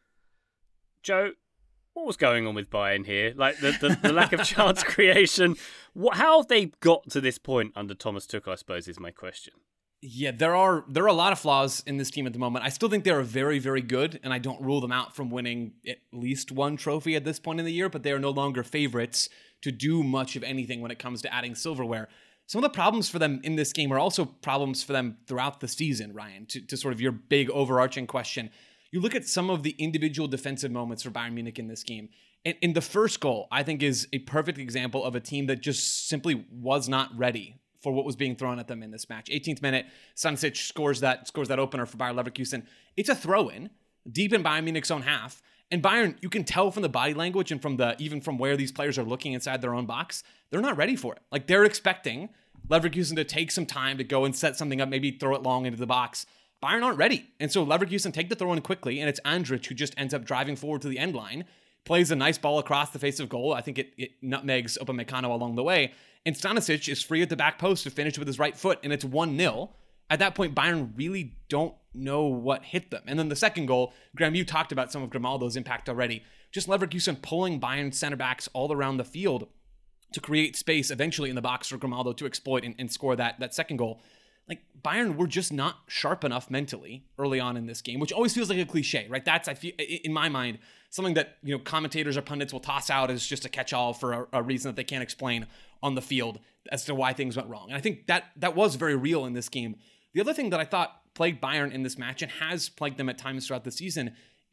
Joe, what was going on with Bayern here? Like the lack of chance creation. How have they got to this point under Thomas Tuchel, I suppose, is my question. Yeah, there are a lot of flaws in this team at the moment. I still think they're very, very good, and I don't rule them out from winning at least one trophy at this point in the year, but they are no longer favorites to do much of anything when it comes to adding silverware. Some of the problems for them in this game are also problems for them throughout the season, Ryan, to sort of your big overarching question. You look at some of the individual defensive moments for Bayern Munich in this game. And in the first goal, I think is a perfect example of a team that just simply was not ready for what was being thrown at them in this match. 18th minute, Stanisic scores that opener for Bayer Leverkusen. It's a throw-in deep in Bayern Munich's own half. And Bayern, you can tell from the body language and even from where these players are looking inside their own box, they're not ready for it. Like, they're expecting Leverkusen to take some time to go and set something up, maybe throw it long into the box. Bayern aren't ready. And so Leverkusen take the throw in quickly, and it's Andrich who just ends up driving forward to the end line, plays a nice ball across the face of goal. I think it nutmegs Upamecano along the way. And Stanisic is free at the back post to finish with his right foot, and it's 1-0. At that point, Bayern really don't know what hit them. And then the second goal, Graham, you talked about some of Grimaldo's impact already. Just Leverkusen pulling Bayern center backs all around the field to create space eventually in the box for Grimaldo to exploit and score that second goal. Like, Bayern were just not sharp enough mentally early on in this game, which always feels like a cliche, right? That's, I feel, in my mind, something that commentators or pundits will toss out as just a catch-all for a reason that they can't explain on the field as to why things went wrong. And I think that was very real in this game. The other thing that I thought plagued Bayern in this match and has plagued them at times throughout the season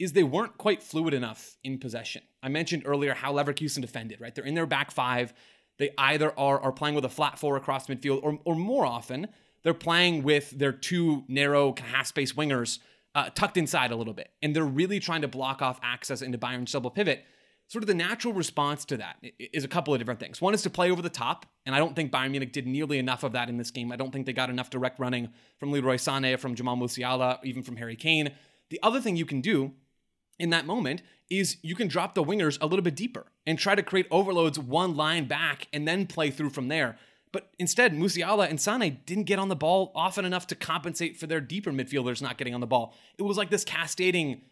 is they weren't quite fluid enough in possession. I mentioned earlier how Leverkusen defended, right? They're in their back five. They either are playing with a flat four across midfield, or more often, they're playing with their two narrow, half-space wingers tucked inside a little bit. And they're really trying to block off access into Bayern's double pivot. Sort of the natural response to that is a couple of different things. One is to play over the top, and I don't think Bayern Munich did nearly enough of that in this game. I don't think they got enough direct running from Leroy Sané, from Jamal Musiala, even from Harry Kane. The other thing you can do in that moment is you can drop the wingers a little bit deeper and try to create overloads one line back and then play through from there. But instead, Musiala and Sané didn't get on the ball often enough to compensate for their deeper midfielders not getting on the ball. It was like this cascading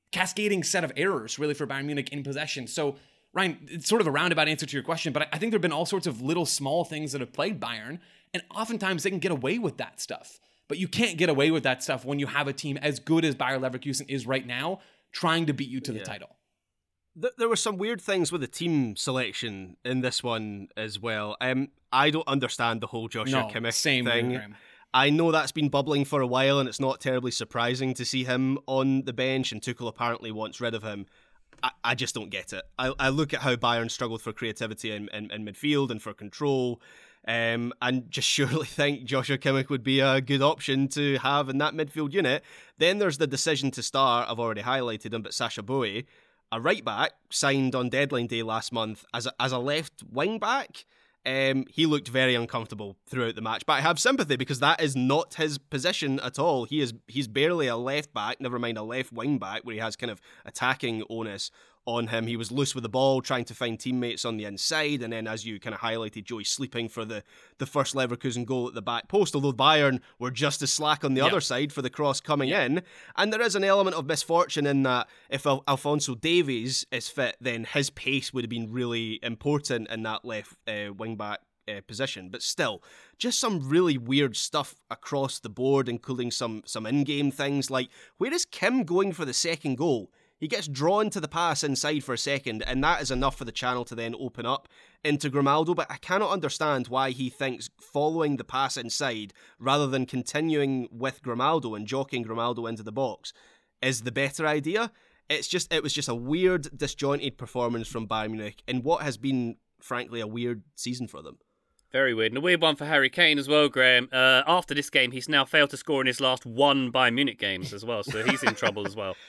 set of errors, really, for Bayern Munich in possession. So, Ryan, it's sort of a roundabout answer to your question, but I think there have been all sorts of little small things that have plagued Bayern, and oftentimes they can get away with that stuff. But you can't get away with that stuff when you have a team as good as Bayer Leverkusen is right now, trying to beat you to the title. There were some weird things with the team selection in this one as well. I don't understand the whole Joshua Kimmich thing. Here, I know that's been bubbling for a while, and it's not terribly surprising to see him on the bench, and Tuchel apparently wants rid of him. I just don't get it. I look at how Bayern struggled for creativity in midfield and for control, and just surely think Joshua Kimmich would be a good option to have in that midfield unit. Then there's the decision to start, I've already highlighted him, but Sacha Boey, a right back, signed on deadline day last month as a left wing back. He looked very uncomfortable throughout the match, but I have sympathy because that is not his position at all. He's barely a left back, never mind a left wing back, where he has kind of attacking onus on him. He was loose with the ball, trying to find teammates on the inside, and then, as you kind of highlighted, Joey sleeping for the first Leverkusen goal at the back post, although Bayern were just as slack on the other side for the cross coming in. And there is an element of misfortune in that if Alphonso Davies is fit, then his pace would have been really important in that left wing-back position. But still, just some really weird stuff across the board, including some in-game things, like where is Kim going for the second goal? He gets drawn to the pass inside for a second, and that is enough for the channel to then open up into Grimaldo, but I cannot understand why he thinks following the pass inside, rather than continuing with Grimaldo and jockeying Grimaldo into the box, is the better idea. It was just a weird, disjointed performance from Bayern Munich in what has been, frankly, a weird season for them. Very weird. And a weird one for Harry Kane as well, Graham. After this game, he's now failed to score in his last one Bayern Munich games as well, so he's in trouble as well.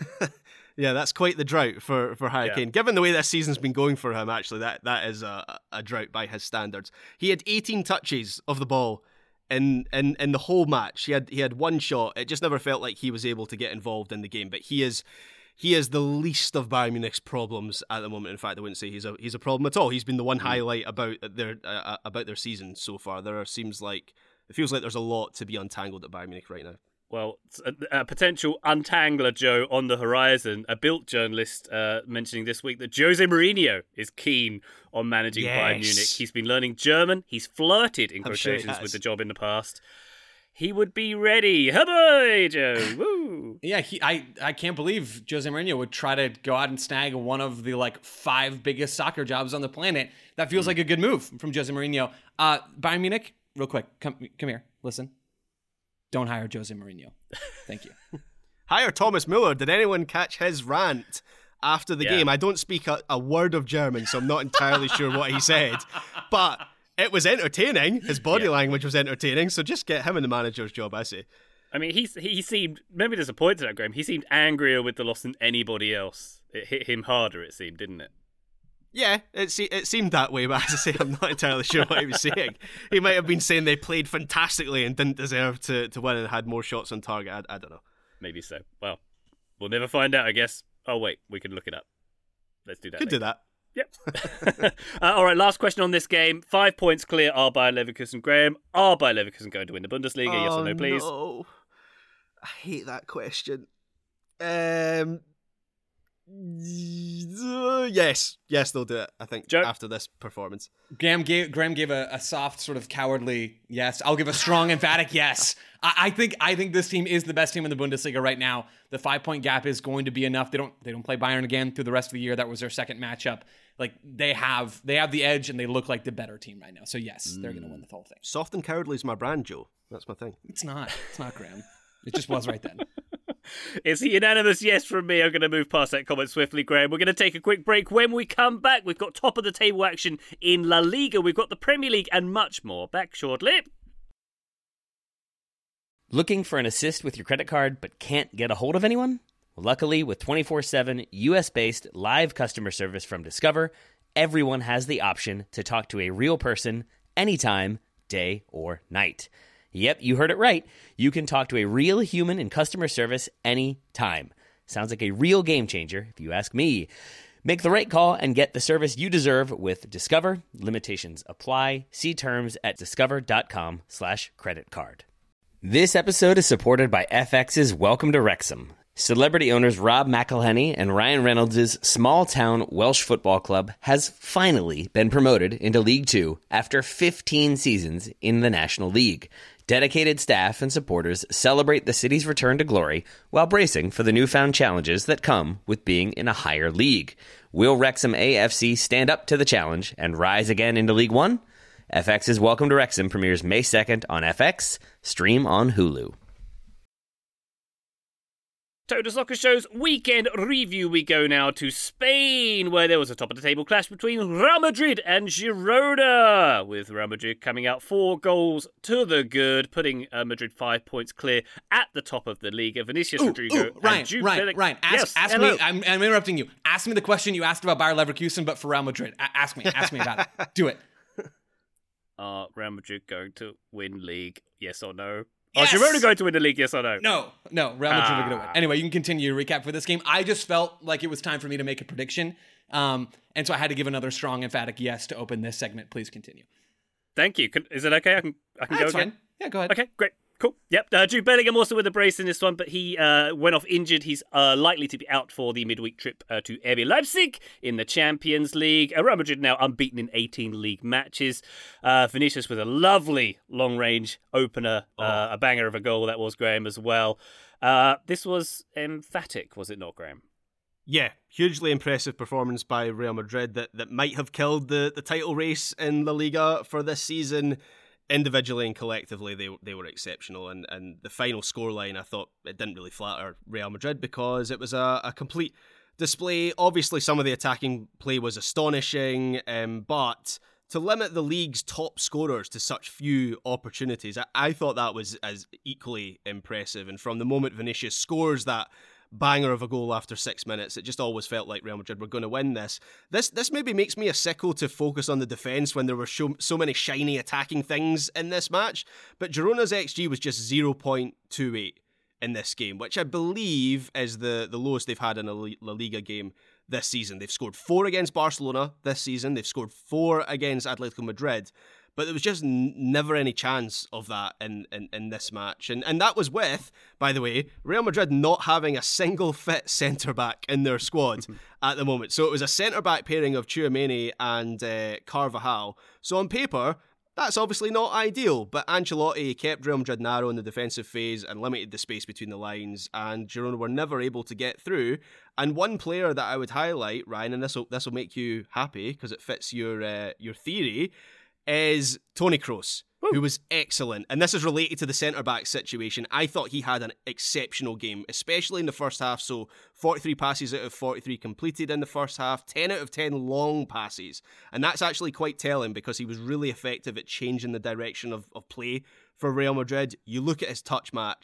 Yeah, that's quite the drought for Harry Kane. Given the way this season's been going for him, actually, that is a drought by his standards. He had 18 touches of the ball in the whole match. He had one shot. It just never felt like he was able to get involved in the game. But he is the least of Bayern Munich's problems at the moment. In fact, I wouldn't say he's a problem at all. He's been the one highlight about their season so far. It feels like there's a lot to be untangled at Bayern Munich right now. Well, a potential untangler, Joe, on the horizon. A Bild journalist mentioning this week that Jose Mourinho is keen on managing Bayern Munich. He's been learning German. He's flirted, in quotations, with the job in the past. He would be ready. Hey, Joe. Woo. Yeah, I can't believe Jose Mourinho would try to go out and snag one of the 5 biggest soccer jobs on the planet. That feels like a good move from Jose Mourinho. Bayern Munich, real quick, come here, listen. Don't hire Jose Mourinho. Thank you. Hire Thomas Müller. Did anyone catch his rant after the game? I don't speak a word of German, so I'm not entirely sure what he said. But it was entertaining. His body language was entertaining. So just get him in the manager's job, I say. I mean, he seemed maybe disappointed at Graham. He seemed angrier with the loss than anybody else. It hit him harder, it seemed, didn't it? Yeah, it seemed that way, but as I say, I'm not entirely sure what he was saying. He might have been saying they played fantastically and didn't deserve to win and had more shots on target. I don't know. Maybe so. Well, we'll never find out, I guess. Oh, wait, we can look it up. Let's do that. Could do that. Yep. All right, last question on this game. 5 points clear are Bayer Leverkusen. Graham, are Bayer Leverkusen going to win the Bundesliga? Yes or no, please? No. I hate that question. Yes, they'll do it, I think, Joe? After this performance. Graham gave a soft, sort of cowardly yes. I'll give a strong, emphatic yes. I think this team is the best team in the Bundesliga right now. The 5-point gap is going to be enough. They don't play Bayern again through the rest of the year. That was their second matchup. They have the edge, and they look like the better team right now. So yes, they're going to win the whole thing. Soft and cowardly is my brand, Joe. That's my thing. It's not, Graham. It just was right then. It's a unanimous yes from me. I'm going to move past that comment swiftly, Graham. We're going to take a quick break. When we come back, we've got top of the table action in La Liga. We've got the Premier League and much more. Back shortly. Looking for an assist with your credit card but can't get a hold of anyone? Luckily, with 24/7 US-based live customer service from Discover, everyone has the option to talk to a real person anytime, day or night. Yep, you heard it right. You can talk to a real human in customer service anytime. Sounds like a real game changer, if you ask me. Make the right call and get the service you deserve with Discover. Limitations apply. See terms at discover.com/creditcard. This episode is supported by FX's Welcome to Wrexham. Celebrity owners Rob McElhenney and Ryan Reynolds' small-town Welsh football club has finally been promoted into League Two after 15 seasons in the National League. Dedicated staff and supporters celebrate the city's return to glory while bracing for the newfound challenges that come with being in a higher league. Will Wrexham AFC stand up to the challenge and rise again into League One? FX's Welcome to Wrexham premieres May 2nd on FX, stream on Hulu. Total Soccer Show's weekend review. We go now to Spain, where there was a top-of-the-table clash between Real Madrid and Girona, with Real Madrid coming out 4 goals to the good, putting Madrid 5 points clear at the top of the league. Vinicius Rodrigo Ryan, ask hello. me. I'm interrupting you. Ask me the question you asked about Bayer Leverkusen, but for Real Madrid. Ask me about it. Do it. Are Real Madrid going to win league? Yes or no? Yes! Are Girona going to win the league? Yes or no? No. Real Madrid are going to win. Anyway, you can continue your recap for this game. I just felt like it was time for me to make a prediction. And so I had to give another strong, emphatic yes to open this segment. Please continue. Thank you. Is it okay? I can go again? Fine. Yeah, go ahead. Okay, great. Cool. Yep. Jude Bellingham also with a brace in this one, but he went off injured. He's likely to be out for the midweek trip to RB Leipzig in the Champions League. Real Madrid now unbeaten in 18 league matches. Vinicius with a lovely long-range opener, a banger of a goal that was, Graham, as well. This was emphatic, was it not, Graham? Yeah, hugely impressive performance by Real Madrid that might have killed the title race in La Liga for this season. Individually and collectively, they were exceptional, and the final scoreline, I thought it didn't really flatter Real Madrid because it was a complete display. Obviously, some of the attacking play was astonishing, but to limit the league's top scorers to such few opportunities, I thought that was as equally impressive. And from the moment Vinicius scores that banger of a goal after 6 minutes, it just always felt like Real Madrid were going to win this. This maybe makes me a sicko to focus on the defence when there were so many shiny attacking things in this match, but Girona's XG was just 0.28 in this game, which I believe is the lowest they've had in a La Liga game this season. They've scored 4 against Barcelona this season, they've scored 4 against Atletico Madrid, but there was just never any chance of that in this match. And that was with, by the way, Real Madrid not having a single fit centre-back in their squad at the moment. So it was a centre-back pairing of Tchouaméni and Carvajal. So on paper, that's obviously not ideal, but Ancelotti kept Real Madrid narrow in the defensive phase and limited the space between the lines, and Girona were never able to get through. And one player that I would highlight, Ryan, and this will make you happy because it fits your theory, is Toni Kroos, who was excellent. And this is related to the centre-back situation. I thought he had an exceptional game, especially in the first half. So 43 passes out of 43 completed in the first half, 10 out of 10 long passes. And that's actually quite telling because he was really effective at changing the direction of play for Real Madrid. You look at his touch map,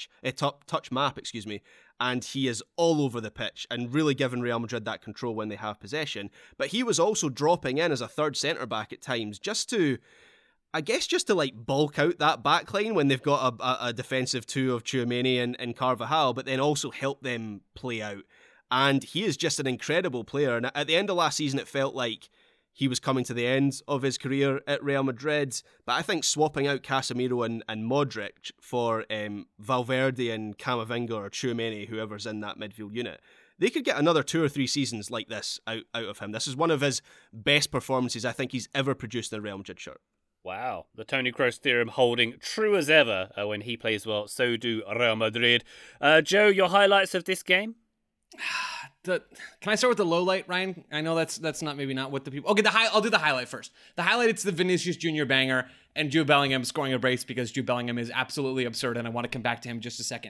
and he is all over the pitch and really giving Real Madrid that control when they have possession. But he was also dropping in as a third centre-back at times just to like bulk out that backline when they've got a defensive two of Tchouaméni and Carvajal, but then also help them play out. And he is just an incredible player. And at the end of last season, it felt like he was coming to the end of his career at Real Madrid, but I think swapping out Casemiro and Modric for Valverde and Camavinga or Tchouaméni, whoever's in that midfield unit, they could get another 2 or 3 seasons like this out of him. This is one of his best performances I think he's ever produced in a Real Madrid shirt. Wow, the Toni Kroos theorem holding true as ever. When he plays well, so do Real Madrid. Joe, your highlights of this game? Can I start with the low light, Ryan? I know that's not what the people. Okay, I'll do the highlight first. The highlight, it's the Vinicius Jr. banger and Jude Bellingham scoring a brace because Jude Bellingham is absolutely absurd, and I want to come back to him in just a second.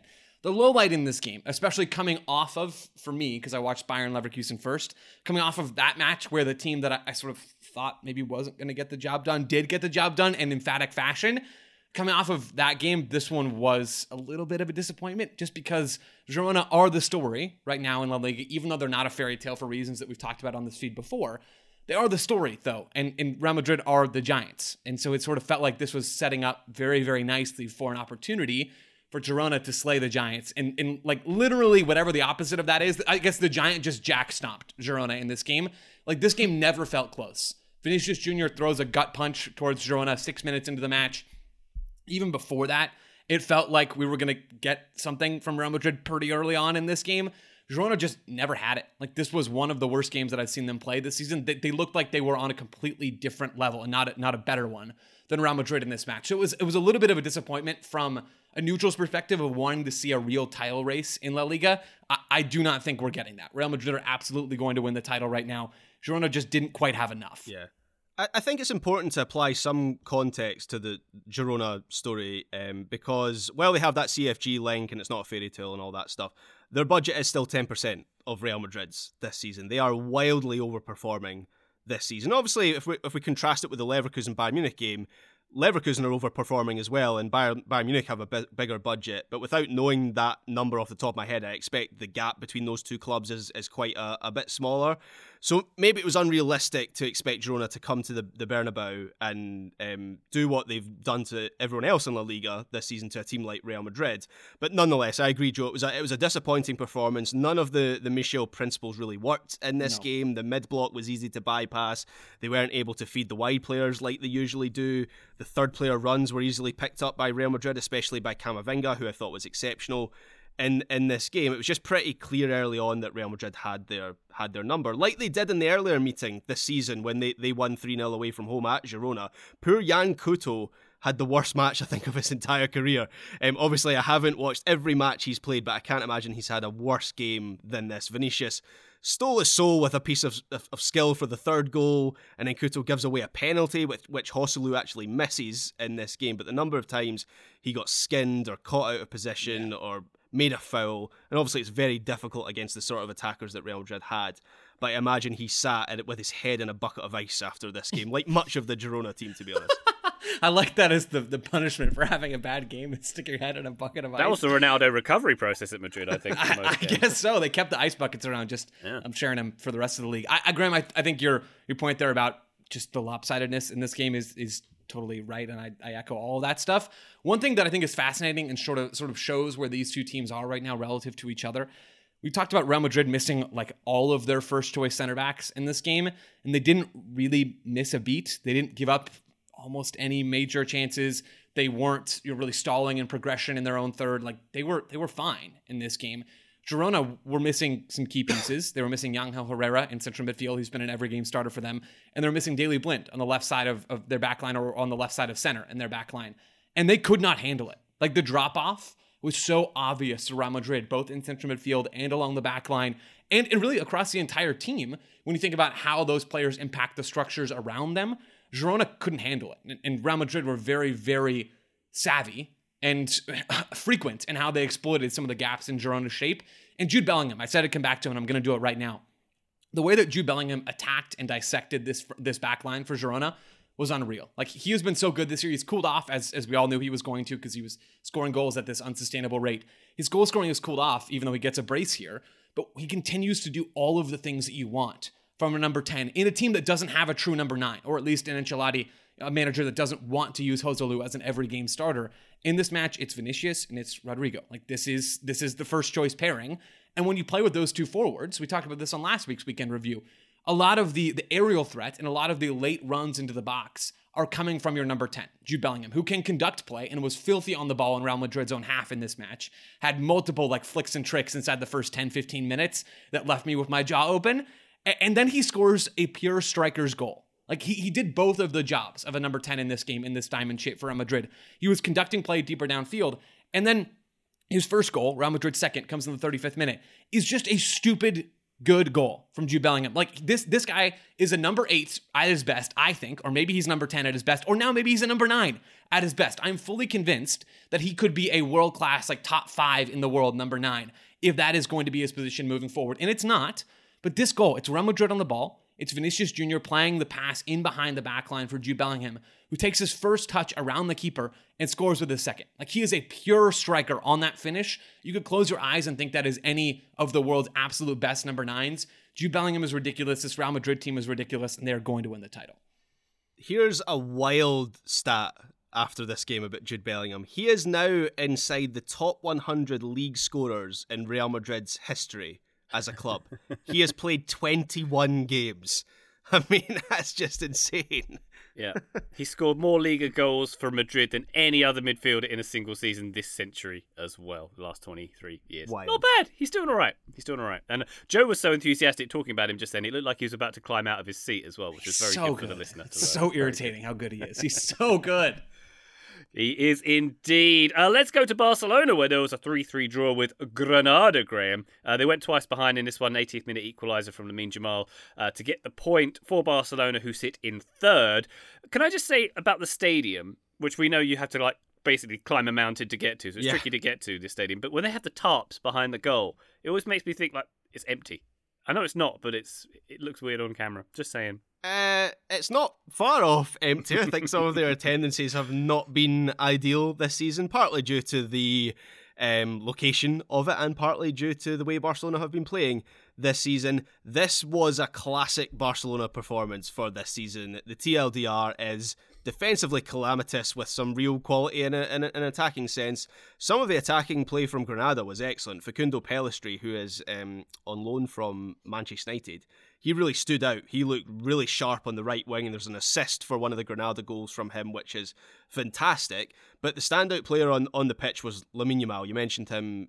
The low light in this game, especially coming off of, for me, because I watched Bayern Leverkusen first, coming off of that match where the team that I sort of thought maybe wasn't going to get the job done, did get the job done in emphatic fashion. Coming off of that game, this one was a little bit of a disappointment just because Girona are the story right now in La Liga, even though they're not a fairy tale for reasons that we've talked about on this feed before. They are the story, though, and Real Madrid are the Giants. And so it sort of felt like this was setting up very, very nicely for an opportunity for Girona to slay the Giants. And like literally whatever the opposite of that is, I guess the Giant just jack-stomped Girona in this game. Like this game never felt close. Vinicius Jr. throws a gut punch towards Girona 6 minutes into the match. Even before that, it felt like we were going to get something from Real Madrid pretty early on in this game. Girona just never had it. Like this was one of the worst games that I've seen them play this season. They looked like they were on a completely different level and not a better one than Real Madrid in this match. So it was a little bit of a disappointment from a neutral's perspective of wanting to see a real title race in La Liga. I do not think we're getting that. Real Madrid are absolutely going to win the title right now. Girona just didn't quite have enough. Yeah. I think it's important to apply some context to the Girona story because while they have that CFG link and it's not a fairy tale and all that stuff, their budget is still 10% of Real Madrid's this season. They are wildly overperforming this season. Obviously, if we contrast it with the Leverkusen-Bayern Munich game, Leverkusen are overperforming as well, and Bayern Munich have a bigger budget. But without knowing that number off the top of my head, I expect the gap between those two clubs is quite a bit smaller. So maybe it was unrealistic to expect Girona to come to the Bernabeu and do what they've done to everyone else in La Liga this season to a team like Real Madrid. But nonetheless, I agree, Joe. It was a disappointing performance. None of the Michel principles really worked in this game. The mid-block was easy to bypass. They weren't able to feed the wide players like they usually do. The third player runs were easily picked up by Real Madrid, especially by Camavinga, who I thought was exceptional in this game. It was just pretty clear early on that Real Madrid had their number, like they did in the earlier meeting this season when they won 3-0 away from home at Girona. Poor Yan Couto had the worst match, I think, of his entire career. Obviously, I haven't watched every match he's played, but I can't imagine he's had a worse game than this. Vinicius stole his soul with a piece of skill for the third goal, and then Couto gives away a penalty, which Joselu actually misses in this game. But the number of times he got skinned or caught out of position or made a foul, and obviously it's very difficult against the sort of attackers that Real Madrid had. But I imagine he sat with his head in a bucket of ice after this game, like much of the Girona team, to be honest. I like that as the punishment for having a bad game and stick your head in a bucket of ice. That was the Ronaldo recovery process at Madrid, I think. I guess so. They kept the ice buckets around. I'm sharing them for the rest of the league. Graham, I think your point there about just the lopsidedness in this game is totally right, and I echo all of that stuff. One thing that I think is fascinating and sort of shows where these two teams are right now relative to each other. We talked about Real Madrid missing like all of their first choice center backs in this game, and they didn't really miss a beat. They didn't give up almost any major chances. They weren't really stalling in progression in their own third. Like they were fine in this game. Girona were missing some key pieces. They were missing Yangel Herrera in central midfield, who's been an every game starter for them. And they're missing Daley Blind on the left side of their backline, or on the left side of center in their backline. And they could not handle it. Like the drop-off was so obvious to Real Madrid, both in central midfield and along the backline, and really across the entire team. When you think about how those players impact the structures around them, Girona couldn't handle it. And Real Madrid were very, very savvy and frequent in how they exploited some of the gaps in Girona's shape. And Jude Bellingham, I said I'd come back to him, and I'm going to do it right now. The way that Jude Bellingham attacked and dissected this back line for Girona was unreal. Like, he has been so good this year. He's cooled off, as we all knew he was going to, because he was scoring goals at this unsustainable rate. His goal scoring has cooled off, even though he gets a brace here. But he continues to do all of the things that you want from a number 10 in a team that doesn't have a true number 9, or at least in Ancelotti, a manager that doesn't want to use Joselu as an every game starter. In this match, it's Vinicius and it's Rodrigo. Like, this is the first choice pairing. And when you play with those two forwards, we talked about this on last week's weekend review, a lot of the aerial threat and a lot of the late runs into the box are coming from your number 10, Jude Bellingham, who can conduct play and was filthy on the ball in Real Madrid's own half in this match. Had multiple flicks and tricks inside the first 10-15 minutes that left me with my jaw open. And then he scores a pure striker's goal. Like, he did both of the jobs of a number 10 in this game, in this diamond shape for Real Madrid. He was conducting play deeper downfield, and then his first goal, Real Madrid's second, comes in the 35th minute, is just a stupid good goal from Jude Bellingham. Like this guy is a number 8 at his best, I think, or maybe he's number 10 at his best, or now maybe he's a number 9 at his best. I'm fully convinced that he could be a world-class, like top 5 in the world, number 9, if that is going to be his position moving forward. And it's not, but this goal, it's Real Madrid on the ball. It's Vinicius Jr. playing the pass in behind the back line for Jude Bellingham, who takes his first touch around the keeper and scores with his second. Like, he is a pure striker on that finish. You could close your eyes and think that is any of the world's absolute best number 9s. Jude Bellingham is ridiculous. This Real Madrid team is ridiculous, and they're going to win the title. Here's a wild stat after this game about Jude Bellingham. He is now inside the top 100 league scorers in Real Madrid's history as a club. He has played 21 games. I mean, that's just insane. Yeah. He scored more Liga goals for Madrid than any other midfielder in a single season this century as well, the last 23 years. Wild. Not bad. He's doing all right. And Joe was so enthusiastic talking about him just then. It looked like he was about to climb out of his seat as well, which is very good for the listener. It's so irritating how good he is. He's so good. He is indeed. Let's go to Barcelona, where there was a 3-3 draw with Granada, Graham. They went twice behind in this one, 80th minute equaliser from Lamine Jamal to get the point for Barcelona, who sit in third. Can I just say about the stadium, which we know you have to basically climb a mountain to get to, so it's tricky to get to this stadium. But when they have the tarps behind the goal, it always makes me think it's empty. I know it's not, but it looks weird on camera. Just saying. It's not far off empty. I think some of their attendances have not been ideal this season, partly due to the location of it and partly due to the way Barcelona have been playing this season. This was a classic Barcelona performance for this season. The TLDR is defensively calamitous with some real quality in an attacking sense. Some of the attacking play from Granada was excellent. Facundo Pellistri, who is on loan from Manchester United, he really stood out. He looked really sharp on the right wing, and there's an assist for one of the Granada goals from him, which is fantastic. But the standout player on the pitch was Lamine Yamal. You mentioned him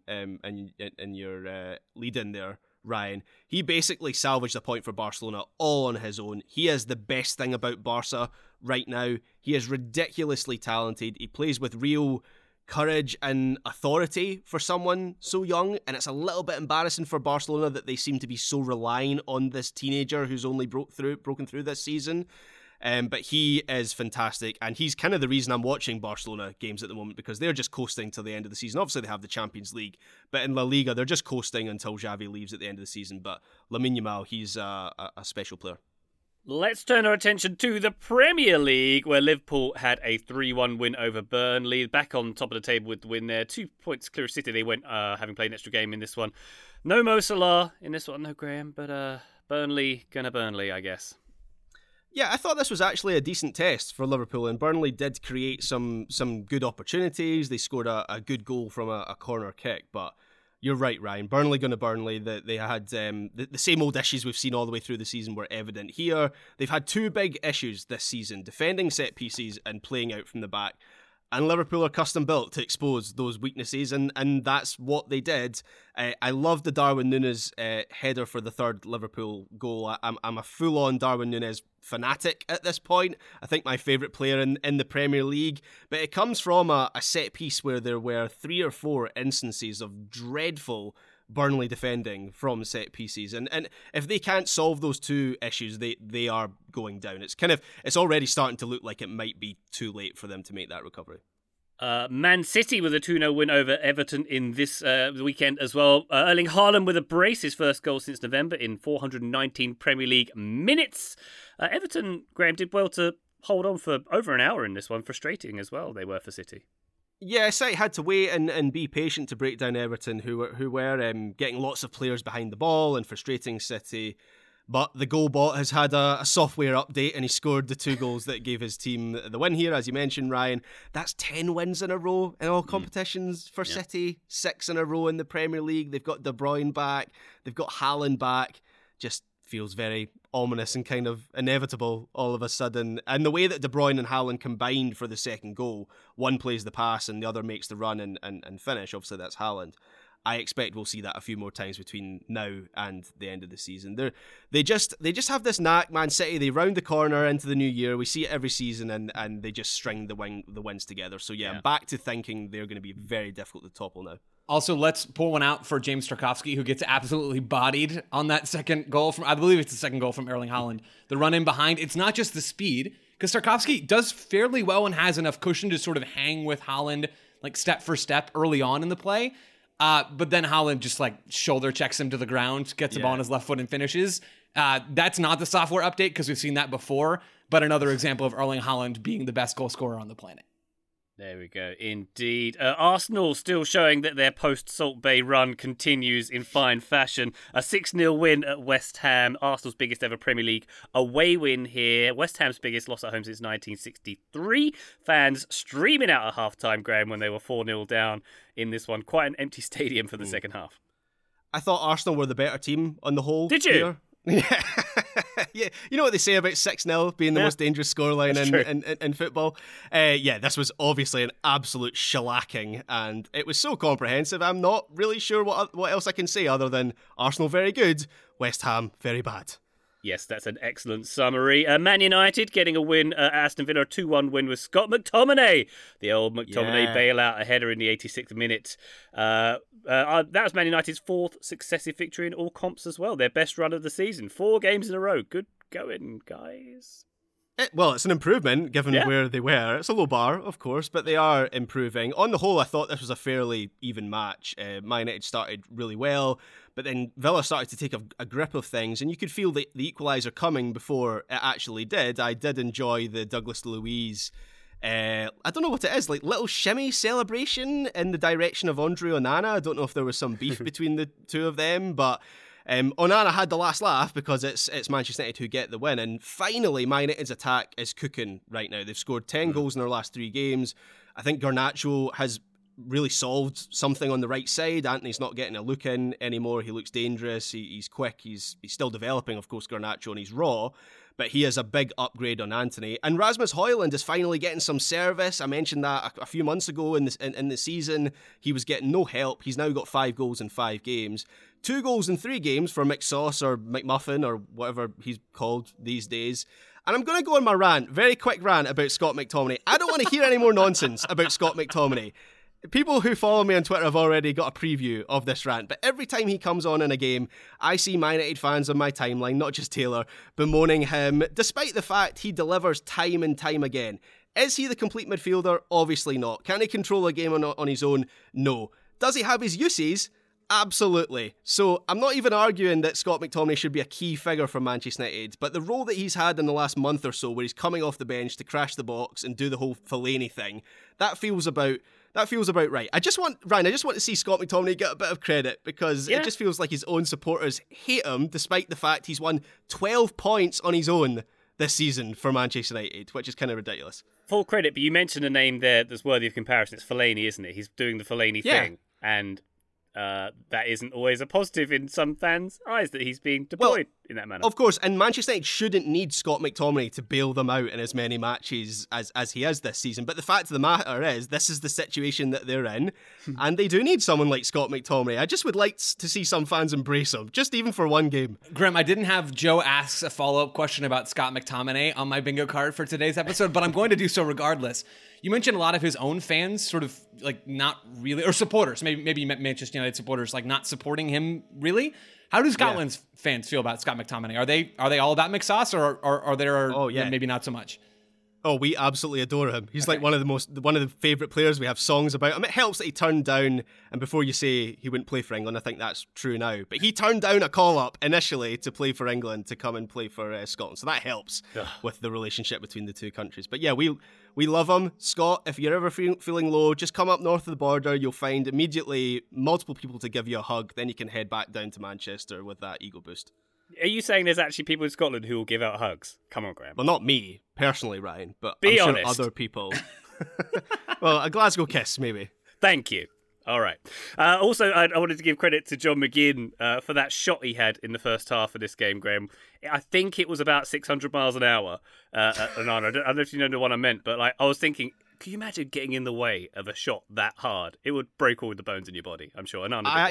in your lead-in there, Ryan. He basically salvaged a point for Barcelona all on his own. He is the best thing about Barca right now. He is ridiculously talented. He plays with real courage and authority for someone so young, and it's a little bit embarrassing for Barcelona that they seem to be so relying on this teenager who's only broken through this season. But he is fantastic, and he's kind of the reason I'm watching Barcelona games at the moment, because they're just coasting till the end of the season. Obviously, they have the Champions League, but in La Liga, they're just coasting until Xavi leaves at the end of the season. But Lamine Yamal, he's a special player. Let's turn our attention to the Premier League, where Liverpool had a 3-1 win over Burnley. Back on top of the table with the win there. 2 points clear of City. They went having played an extra game in this one. No Mo Salah in this one, no Graham, but Burnley, I guess. Yeah, I thought this was actually a decent test for Liverpool, and Burnley did create some good opportunities. They scored a good goal from a corner kick, but you're right, Ryan. Burnley going to Burnley. They had the same old issues we've seen all the way through the season were evident here. They've had 2 big issues this season, defending set pieces and playing out from the back. And Liverpool are custom built to expose those weaknesses, and that's what they did. I love the Darwin Núñez header for the third Liverpool goal. I'm a full-on Darwin Núñez fanatic at this point. I think my favourite player in the Premier League. But it comes from a set piece where there were 3 or 4 instances of dreadful Burnley defending from set pieces, and if they can't solve those 2 issues, they are going down. It's already starting to look like it might be too late for them to make that recovery. Man City with a 2-0 win over Everton in this weekend as well. Erling Haaland with a brace, his first goal since November in 419 Premier League minutes. Everton, Graham, did well to hold on for over an hour in this one. Frustrating as well they were for City. Yeah, City had to wait and be patient to break down Everton, who were getting lots of players behind the ball and frustrating City. But the GoalBot has had a software update, and he scored the 2 goals that gave his team the win here. As you mentioned, Ryan, that's 10 wins in a row in all competitions for City. 6 in a row in the Premier League. They've got De Bruyne back. They've got Haaland back. Just feels very ominous and kind of inevitable all of a sudden. And the way that De Bruyne and Haaland combined for the second goal, one plays the pass and the other makes the run and finish. Obviously, that's Haaland. I expect we'll see that a few more times between now and the end of the season. They just have this knack, Man City. They round the corner into the new year. We see it every season, and they just string the wins together. So yeah, I'm back to thinking they're going to be very difficult to topple now. Also, let's pull one out for James Tarkowski, who gets absolutely bodied on that second goal from, I believe it's the second goal from Erling Haaland. The run in behind, it's not just the speed, because Tarkowski does fairly well and has enough cushion to sort of hang with Haaland, like step for step early on in the play. But then Haaland just like shoulder checks him to the ground, gets the ball on his left foot and finishes. That's not the software update because we've seen that before, but another example of Erling Haaland being the best goal scorer on the planet. There we go. Indeed. Arsenal still showing that their post-Salt Bay run continues in fine fashion. A 6-0 win at West Ham. Arsenal's biggest ever Premier League away win here. West Ham's biggest loss at home since 1963. Fans streaming out at half-time, Graham, when they were 4-0 down in this one. Quite an empty stadium for the second half. I thought Arsenal were the better team on the whole. Did you? Here. Yeah. Yeah, you know what they say about 6-0 being the most dangerous scoreline in football? Yeah, this was obviously an absolute shellacking, and it was so comprehensive. I'm not really sure what else I can say other than Arsenal very good, West Ham very bad. Yes, that's an excellent summary. Man United getting a win at Aston Villa, a 2-1 win with Scott McTominay. The old McTominay bailout, a header in the 86th minute. That was Man United's fourth successive victory in all comps as well. Their best run of the season. 4 games in a row. Good going, guys. Well, it's an improvement given where they were. It's a low bar, of course, but they are improving. On the whole, I thought this was a fairly even match. Man United started really well, but then Villa started to take a grip of things, and you could feel the equaliser coming before it actually did. I did enjoy the Douglas Luiz, I don't know what it is, like little shimmy celebration in the direction of Andre Onana. I don't know if there was some beef between the two of them, but Onana had the last laugh because it's Manchester United who get the win, and finally Man United's attack is cooking right now. They've scored 10 goals in their last 3 games. I think Garnacho has really solved something on the right side. Anthony's not getting a look in anymore. He looks dangerous. He's quick. He's still developing, of course, Garnacho, and he's raw, but he is a big upgrade on Anthony. And Rasmus Højlund is finally getting some service. I mentioned that a few months ago in the season. He was getting no help. He's now got 5 goals in 5 games. 2 goals in 3 games for McSauce or McMuffin or whatever he's called these days. And I'm going to go on my rant, very quick rant about Scott McTominay. I don't want to hear any more nonsense about Scott McTominay. People who follow me on Twitter have already got a preview of this rant, but every time he comes on in a game, I see Man United fans on my timeline, not just Taylor, bemoaning him, despite the fact he delivers time and time again. Is he the complete midfielder? Obviously not. Can he control a game on his own? No. Does he have his uses? Absolutely. So I'm not even arguing that Scott McTominay should be a key figure for Manchester United, but the role that he's had in the last month or so, where he's coming off the bench to crash the box and do the whole Fellaini thing, that feels about right. I just want to see Scott McTominay get a bit of credit, because it just feels like his own supporters hate him, despite the fact he's won 12 points on his own this season for Manchester United, which is kind of ridiculous. Full credit, but you mentioned a name there that's worthy of comparison. It's Fellaini, isn't it? He's doing the Fellaini thing, and that isn't always a positive in some fans' eyes that he's being deployed in that manner. Of course, and Manchester United shouldn't need Scott McTominay to bail them out in as many matches as he is this season. But the fact of the matter is, this is the situation that they're in, and they do need someone like Scott McTominay. I just would like to see some fans embrace him, just even for one game. Graham, I didn't have Joe ask a follow-up question about Scott McTominay on my bingo card for today's episode, but I'm going to do so regardless. You mentioned a lot of his own fans sort of like not really, or supporters, maybe Manchester United supporters, like not supporting him really. How do Scotland's fans feel about Scott McTominay? Are they all about McSauce, or are there maybe not so much? Oh, we absolutely adore him. He's like one of the favourite players. We have songs about him. It helps that he turned down, and before you say he wouldn't play for England, I think that's true now, but he turned down a call-up initially to play for England, to come and play for Scotland. So that helps with the relationship between the two countries. But yeah, we love him. Scott, if you're ever feeling low, just come up north of the border. You'll find immediately multiple people to give you a hug. Then you can head back down to Manchester with that ego boost. Are you saying there's actually people in Scotland who will give out hugs? Come on, Graham. Well, not me, personally, Ryan, but I'm sure honest. Other people. Well, a Glasgow kiss, maybe. Thank you. All right. Also, I wanted to give credit to John McGinn for that shot he had in the first half of this game, Graham. I think it was about 600 miles an hour. I don't know if you know the one I meant, but like I was thinking, can you imagine getting in the way of a shot that hard? It would break all the bones in your body, I'm sure.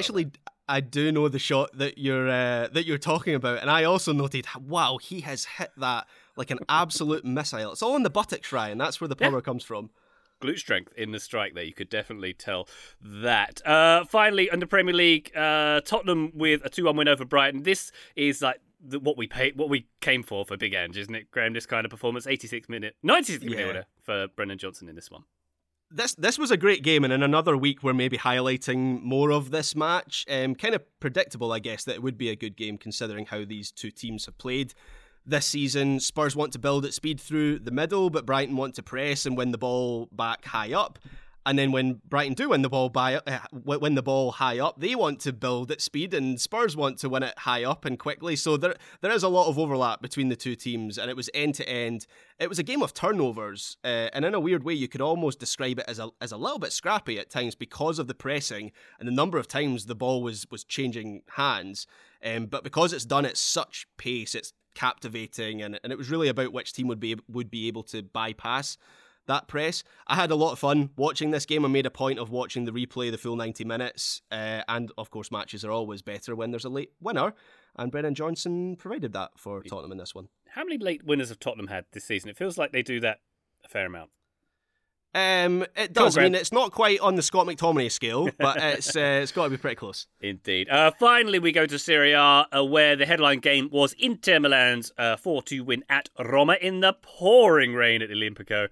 I do know the shot that you're talking about, and I also noted, wow, he has hit that like an absolute missile. It's all in the buttocks, Ryan. That's where the power comes from. glute strength in the strike there. You could definitely tell that. Finally, under Premier League, Tottenham with a 2-1 win over Brighton. This is like what we came for Big Ange, isn't it, Graham? This kind of performance, 96th minute order for Brennan Johnson in this one. This was a great game, and in another week we're maybe highlighting more of this match. Kind of predictable, I guess, that it would be a good game considering how these two teams have played this season. Spurs want to build at speed through the middle, but Brighton want to press and win the ball back high up. And then when Brighton do win the ball high up, they want to build at speed, and Spurs want to win it high up and quickly. So there is a lot of overlap between the two teams, and it was end to end. It was a game of turnovers, and in a weird way, you could almost describe it as a little bit scrappy at times because of the pressing and the number of times the ball was changing hands. But because it's done at such pace, it's captivating, and it was really about which team would be able to bypass that press. I had a lot of fun watching this game. I made a point of watching the replay the full 90 minutes, and of course matches are always better when there's a late winner, and Brennan Johnson provided that for Tottenham in this one. How many late winners have Tottenham had this season? It feels like they do that a fair amount. It does. I mean, it's not quite on the Scott McTominay scale, but it's got to be pretty close. Indeed. Finally, we go to Serie A, where the headline game was Inter Milan's 4-2 win at Roma in the pouring rain at Olimpico.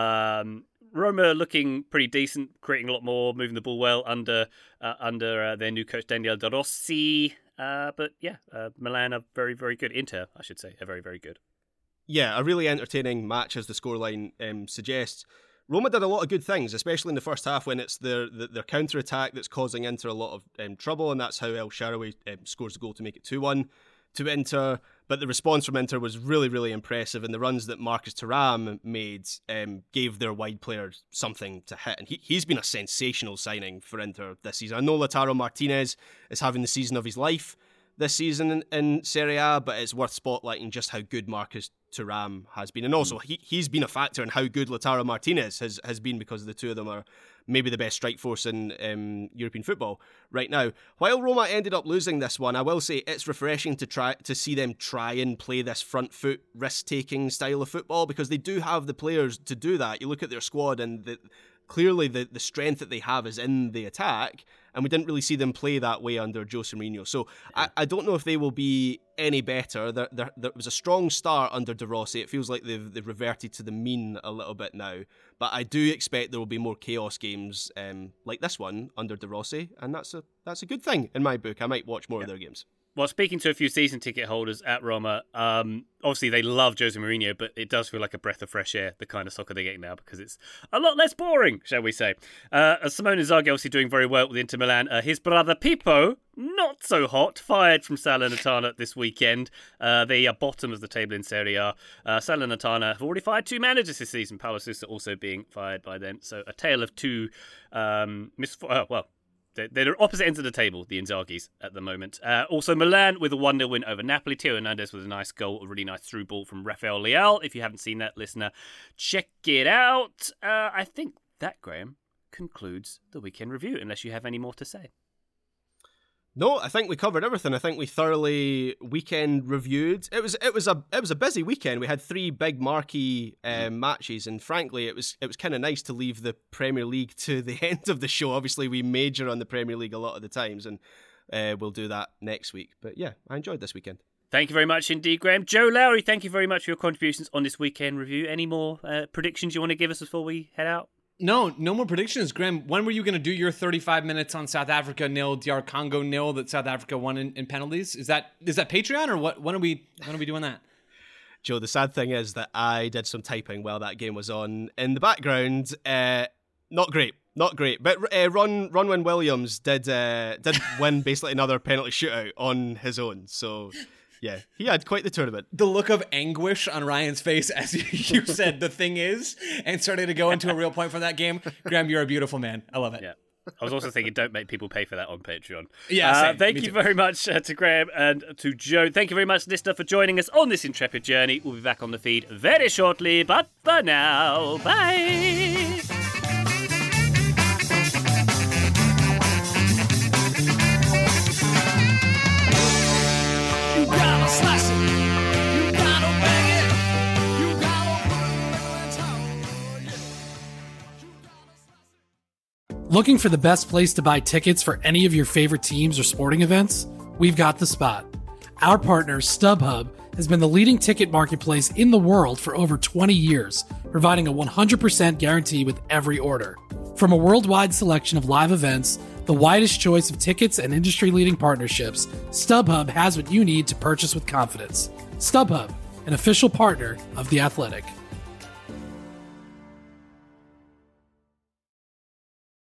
Roma looking pretty decent, creating a lot more, moving the ball well under their new coach Daniele De Rossi. But yeah, Milan are very, very good. Inter, I should say, are very, very good. Yeah, a really entertaining match, as the scoreline suggests. Roma did a lot of good things, especially in the first half when it's their counter-attack that's causing Inter a lot of trouble, and that's how El Shaarawy scores the goal to make it 2-1 to Inter. But the response from Inter was really, really impressive, and the runs that Marcus Thuram made gave their wide players something to hit. And he's been a sensational signing for Inter this season. I know Lautaro Martinez is having the season of his life this season in Serie A, but it's worth spotlighting just how good Marcus Thuram has been. And also, he's been a factor in how good Lautaro Martinez has been, because the two of them are maybe the best strike force in European football right now. While Roma ended up losing this one, I will say it's refreshing to see them try and play this front foot, risk-taking style of football, because they do have the players to do that. You look at their squad, and clearly the strength that they have is in the attack, and we didn't really see them play that way under Jose Mourinho. So I don't know if they will be any better. There was a strong start under De Rossi. It feels like they've reverted to the mean a little bit now. But I do expect there will be more chaos games like this one under De Rossi, and that's a good thing in my book. I might watch more of their games. Well, speaking to a few season ticket holders at Roma, obviously they love Jose Mourinho, but it does feel like a breath of fresh air, the kind of soccer they're getting now, because it's a lot less boring, shall we say. Simone Inzaghi obviously doing very well with Inter Milan. His brother Pippo, not so hot, fired from Salernitana this weekend. They are bottom of the table in Serie A. Salernitana have already fired two managers this season, Paulo Sousa also being fired by them. So a tale of two they're opposite ends of the table, the Inzaghis, at the moment. Also, Milan with a 1-0 win over Napoli. Theo Hernandez with a nice goal, a really nice through ball from Rafael Leal. If you haven't seen that, listener, check it out. I think that, Graham, concludes the weekend review, unless you have any more to say. No, I think we covered everything. I think we thoroughly weekend reviewed. It was a busy weekend. We had 3 big marquee matches, and frankly, it was kind of nice to leave the Premier League to the end of the show. Obviously, we major on the Premier League a lot of the times, and we'll do that next week. But yeah, I enjoyed this weekend. Thank you very much indeed, Graham. Joe Lowry, thank you very much for your contributions on this weekend review. Any more predictions you want to give us before we head out? No more predictions, Graham. When were you going to do your 35 minutes on South Africa nil, DR Congo nil that South Africa won in penalties? Is that Patreon, or what? When are we doing that? Joe, the sad thing is that I did some typing while that game was on in the background. Not great. But Ronwen Williams did win basically another penalty shootout on his own. So yeah, he had quite the tournament. The look of anguish on Ryan's face as you said the thing is, and started to go into a real point from that game. Graham, you're a beautiful man. I love it. Yeah. I was also thinking, don't make people pay for that on Patreon. Yeah, thank you very much to Graham and to Joe. Thank you very much, listener, for joining us on this intrepid journey. We'll be back on the feed very shortly, but for now, bye! Looking for the best place to buy tickets for any of your favorite teams or sporting events? We've got the spot. Our partner, StubHub, has been the leading ticket marketplace in the world for over 20 years, providing a 100% guarantee with every order. From a worldwide selection of live events, the widest choice of tickets and industry-leading partnerships, StubHub has what you need to purchase with confidence. StubHub, an official partner of The Athletic.